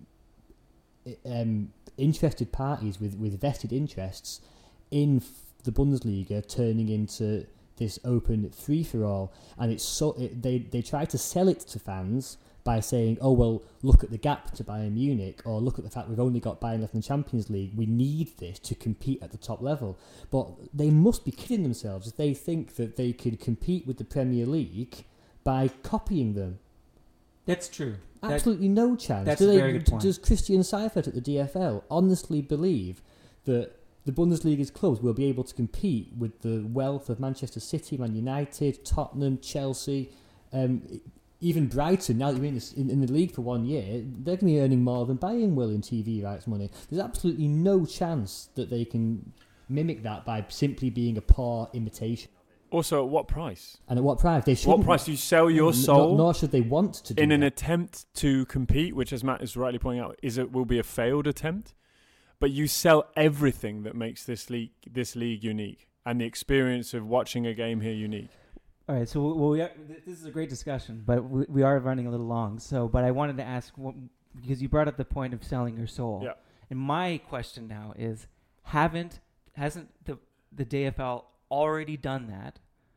um, interested parties with, with vested interests in f- the Bundesliga turning into this open free for all, and it's so it, they they try to sell it to fans by saying, oh, well, look at the gap to Bayern Munich, or look at the fact we've only got Bayern left in the Champions League. We need this to compete at the top level. But they must be kidding themselves if they think that they could compete with the Premier League by copying them. That's true. That- Absolutely no chance. that's Do a they, very good point. Does Christian Seifert at the D F L honestly believe that the Bundesliga's clubs will be able to compete with the wealth of Manchester City, Man United, Tottenham, Chelsea, um, even Brighton? Now that you're in, this, in, in the league for one year, they're going to be earning more than Bayern will in T V rights money. There's absolutely no chance that they can mimic that by simply being a poor imitation. Also, at what price? And at what price? They What price do you sell your soul? Nor, nor should they want to do in an that. attempt to compete, which, as Matt is rightly pointing out, is it will be a failed attempt. But you sell everything that makes this league this league unique, and the experience of watching a game here unique. All right, so well, we are, this is a great discussion, but we, we are running a little long. So, but I wanted to ask, because you brought up the point of selling your soul. Yeah. And my question now is, haven't hasn't the the D F L already done that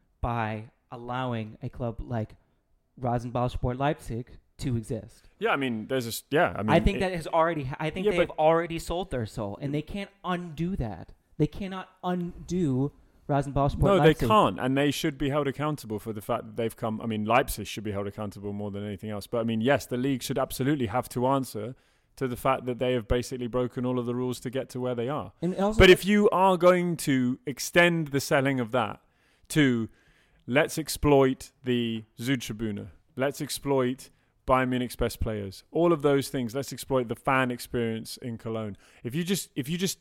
by allowing a club like Rasenballsport Leipzig to exist? Yeah, I mean, there's a yeah. I mean, I think it, that has already. I think Yeah, they have but- already sold their soul, and they can't undo that. They cannot undo Rasenballsport no, Leipzig. they can't, and they should be held accountable for the fact that they've come. I mean, Leipzig should be held accountable more than anything else. But I mean, yes, the league should absolutely have to answer to the fact that they have basically broken all of the rules to get to where they are. And also, But if you are going to extend the selling of that to let's exploit the Südtribüne, let's exploit Bayern Munich's best players, all of those things, let's exploit the fan experience in Cologne. If you just if you just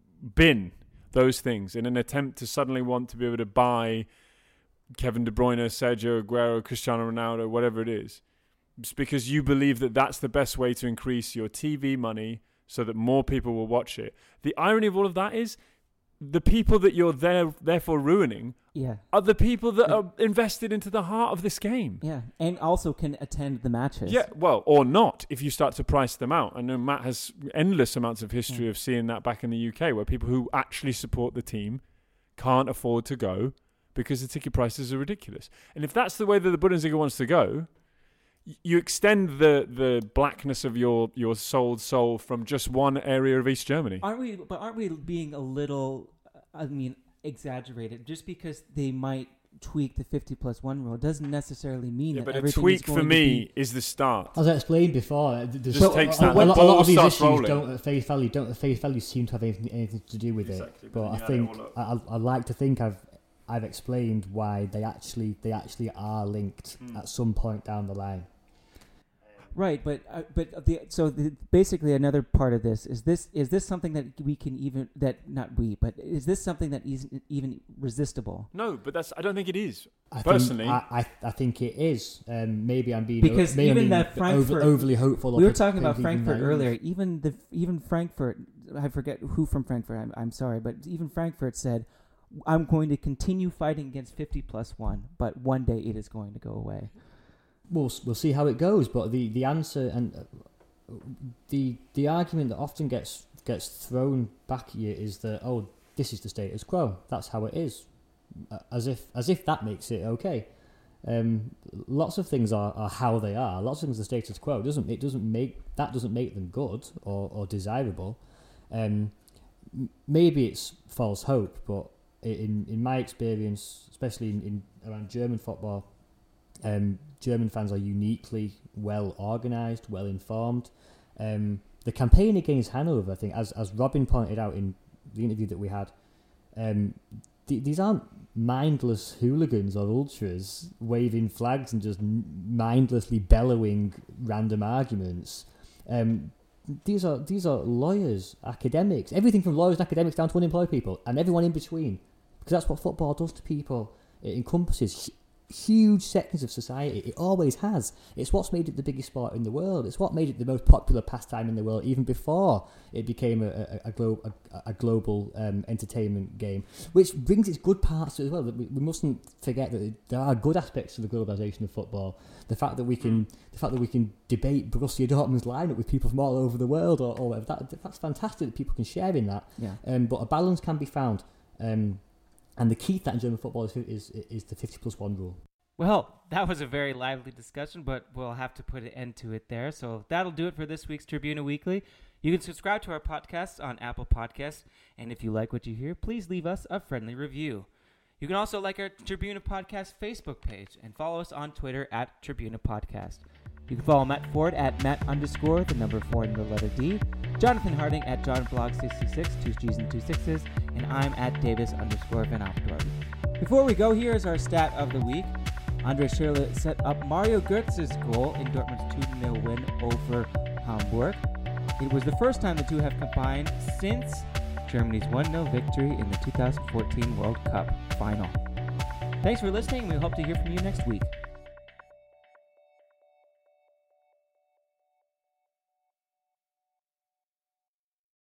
bin those things in an attempt to suddenly want to be able to buy Kevin De Bruyne, Sergio Aguero, Cristiano Ronaldo, whatever it is, it's because you believe that that's the best way to increase your T V money so that more people will watch it. The irony of all of that is the people that you're there therefore ruining yeah, are the people that Yeah. are invested into the heart of this game. yeah, and also can attend the matches. Yeah, well, or not if you start to price them out. I know Matt has endless amounts of history Yeah. of seeing that back in the U K where people who actually support the team can't afford to go because the ticket prices are ridiculous. And if that's the way that the Bundesliga wants to go, y- you extend the, the blackness of your, your sold soul from just one area of East Germany. Aren't we? But aren't we being a little? I mean, exaggerated. Just because they might tweak the fifty plus one rule doesn't necessarily mean Yeah, that but a everything tweak is going for to me be- is the start. As I explained before, th- there's Just a, takes a, that- a, the lot, a ball lot of these starts issues rolling. don't at face value don't at face value seem to have anything, anything to do with Exactly, it. but But then I you add it think all up. I, I, I like to think I've I've explained why they actually they actually are linked Mm. at some point down the line. Right, but uh, but the so the, basically another part of this is this is this something that we can even that not we but is this something that is even resistible? No, but that's I don't think it is. I Personally- think, I, I I think it is. Um, maybe I'm being Because maybe I'm even being that Frankfurt- over, overly hopeful. We or were talking about completely Frankfurt naive. earlier. Even the even Frankfurt, I forget who from Frankfurt. I'm, I'm sorry, but even Frankfurt said, "I'm going to continue fighting against fifty plus one, but one day it is going to go away." We'll we'll see how it goes, but the, the answer and uh, the the argument that often gets gets thrown back at you is that oh, this is the status quo. That's how it is, Uh, as if as if that makes it okay. Um, lots of things are, are how they are. Lots of things are status quo. It doesn't it doesn't make that doesn't make them good or, or desirable. Um, m- maybe it's false hope, but i- in in my experience, especially in, in around German football. Um, German fans are uniquely well organised, well informed. Um, the campaign against Hanover, I think, as as Robin pointed out in the interview that we had, um, th- these aren't mindless hooligans or ultras waving flags and just n- mindlessly bellowing random arguments. Um, these are these are lawyers, academics, everything from lawyers and academics down to unemployed people, and everyone in between, because that's what football does to people. It encompasses huge sections of society. It always has. It's what's made it the biggest sport in the world. It's what made it the most popular pastime in the world, even before it became a a, a, glo- a, a global um, entertainment game. Which brings its good parts to it as well. That we, we mustn't forget that there are good aspects to the globalisation of football. The fact that we can, the fact that we can debate Borussia Dortmund's lineup with people from all over the world, or, or whatever. That that's fantastic that people can share in that. Yeah. Um, but a balance can be found. Um, And the key to that in German football is, is is the fifty plus one rule. Well, that was a very lively discussion, but we'll have to put an end to it there. So that'll do it for this week's Tribuna Weekly. You can subscribe to our podcast on Apple Podcasts, and if you like what you hear, please leave us a friendly review. You can also like our Tribuna Podcast Facebook page and follow us on Twitter at Tribuna Podcast. You can follow Matt Ford at Matt underscore the number four and the letter D, Jonathan Harding at JohnBlog sixty-six, two G's and two sixes, and I'm at Davis underscore Van Opdorp. Before we go, here is our stat of the week. Andre Schürrle set up Mario Götze's goal in Dortmund's two nil win over Hamburg. It was the first time the two have combined since Germany's one nil victory in the two thousand fourteen World Cup final. Thanks for listening, and we hope to hear from you next week.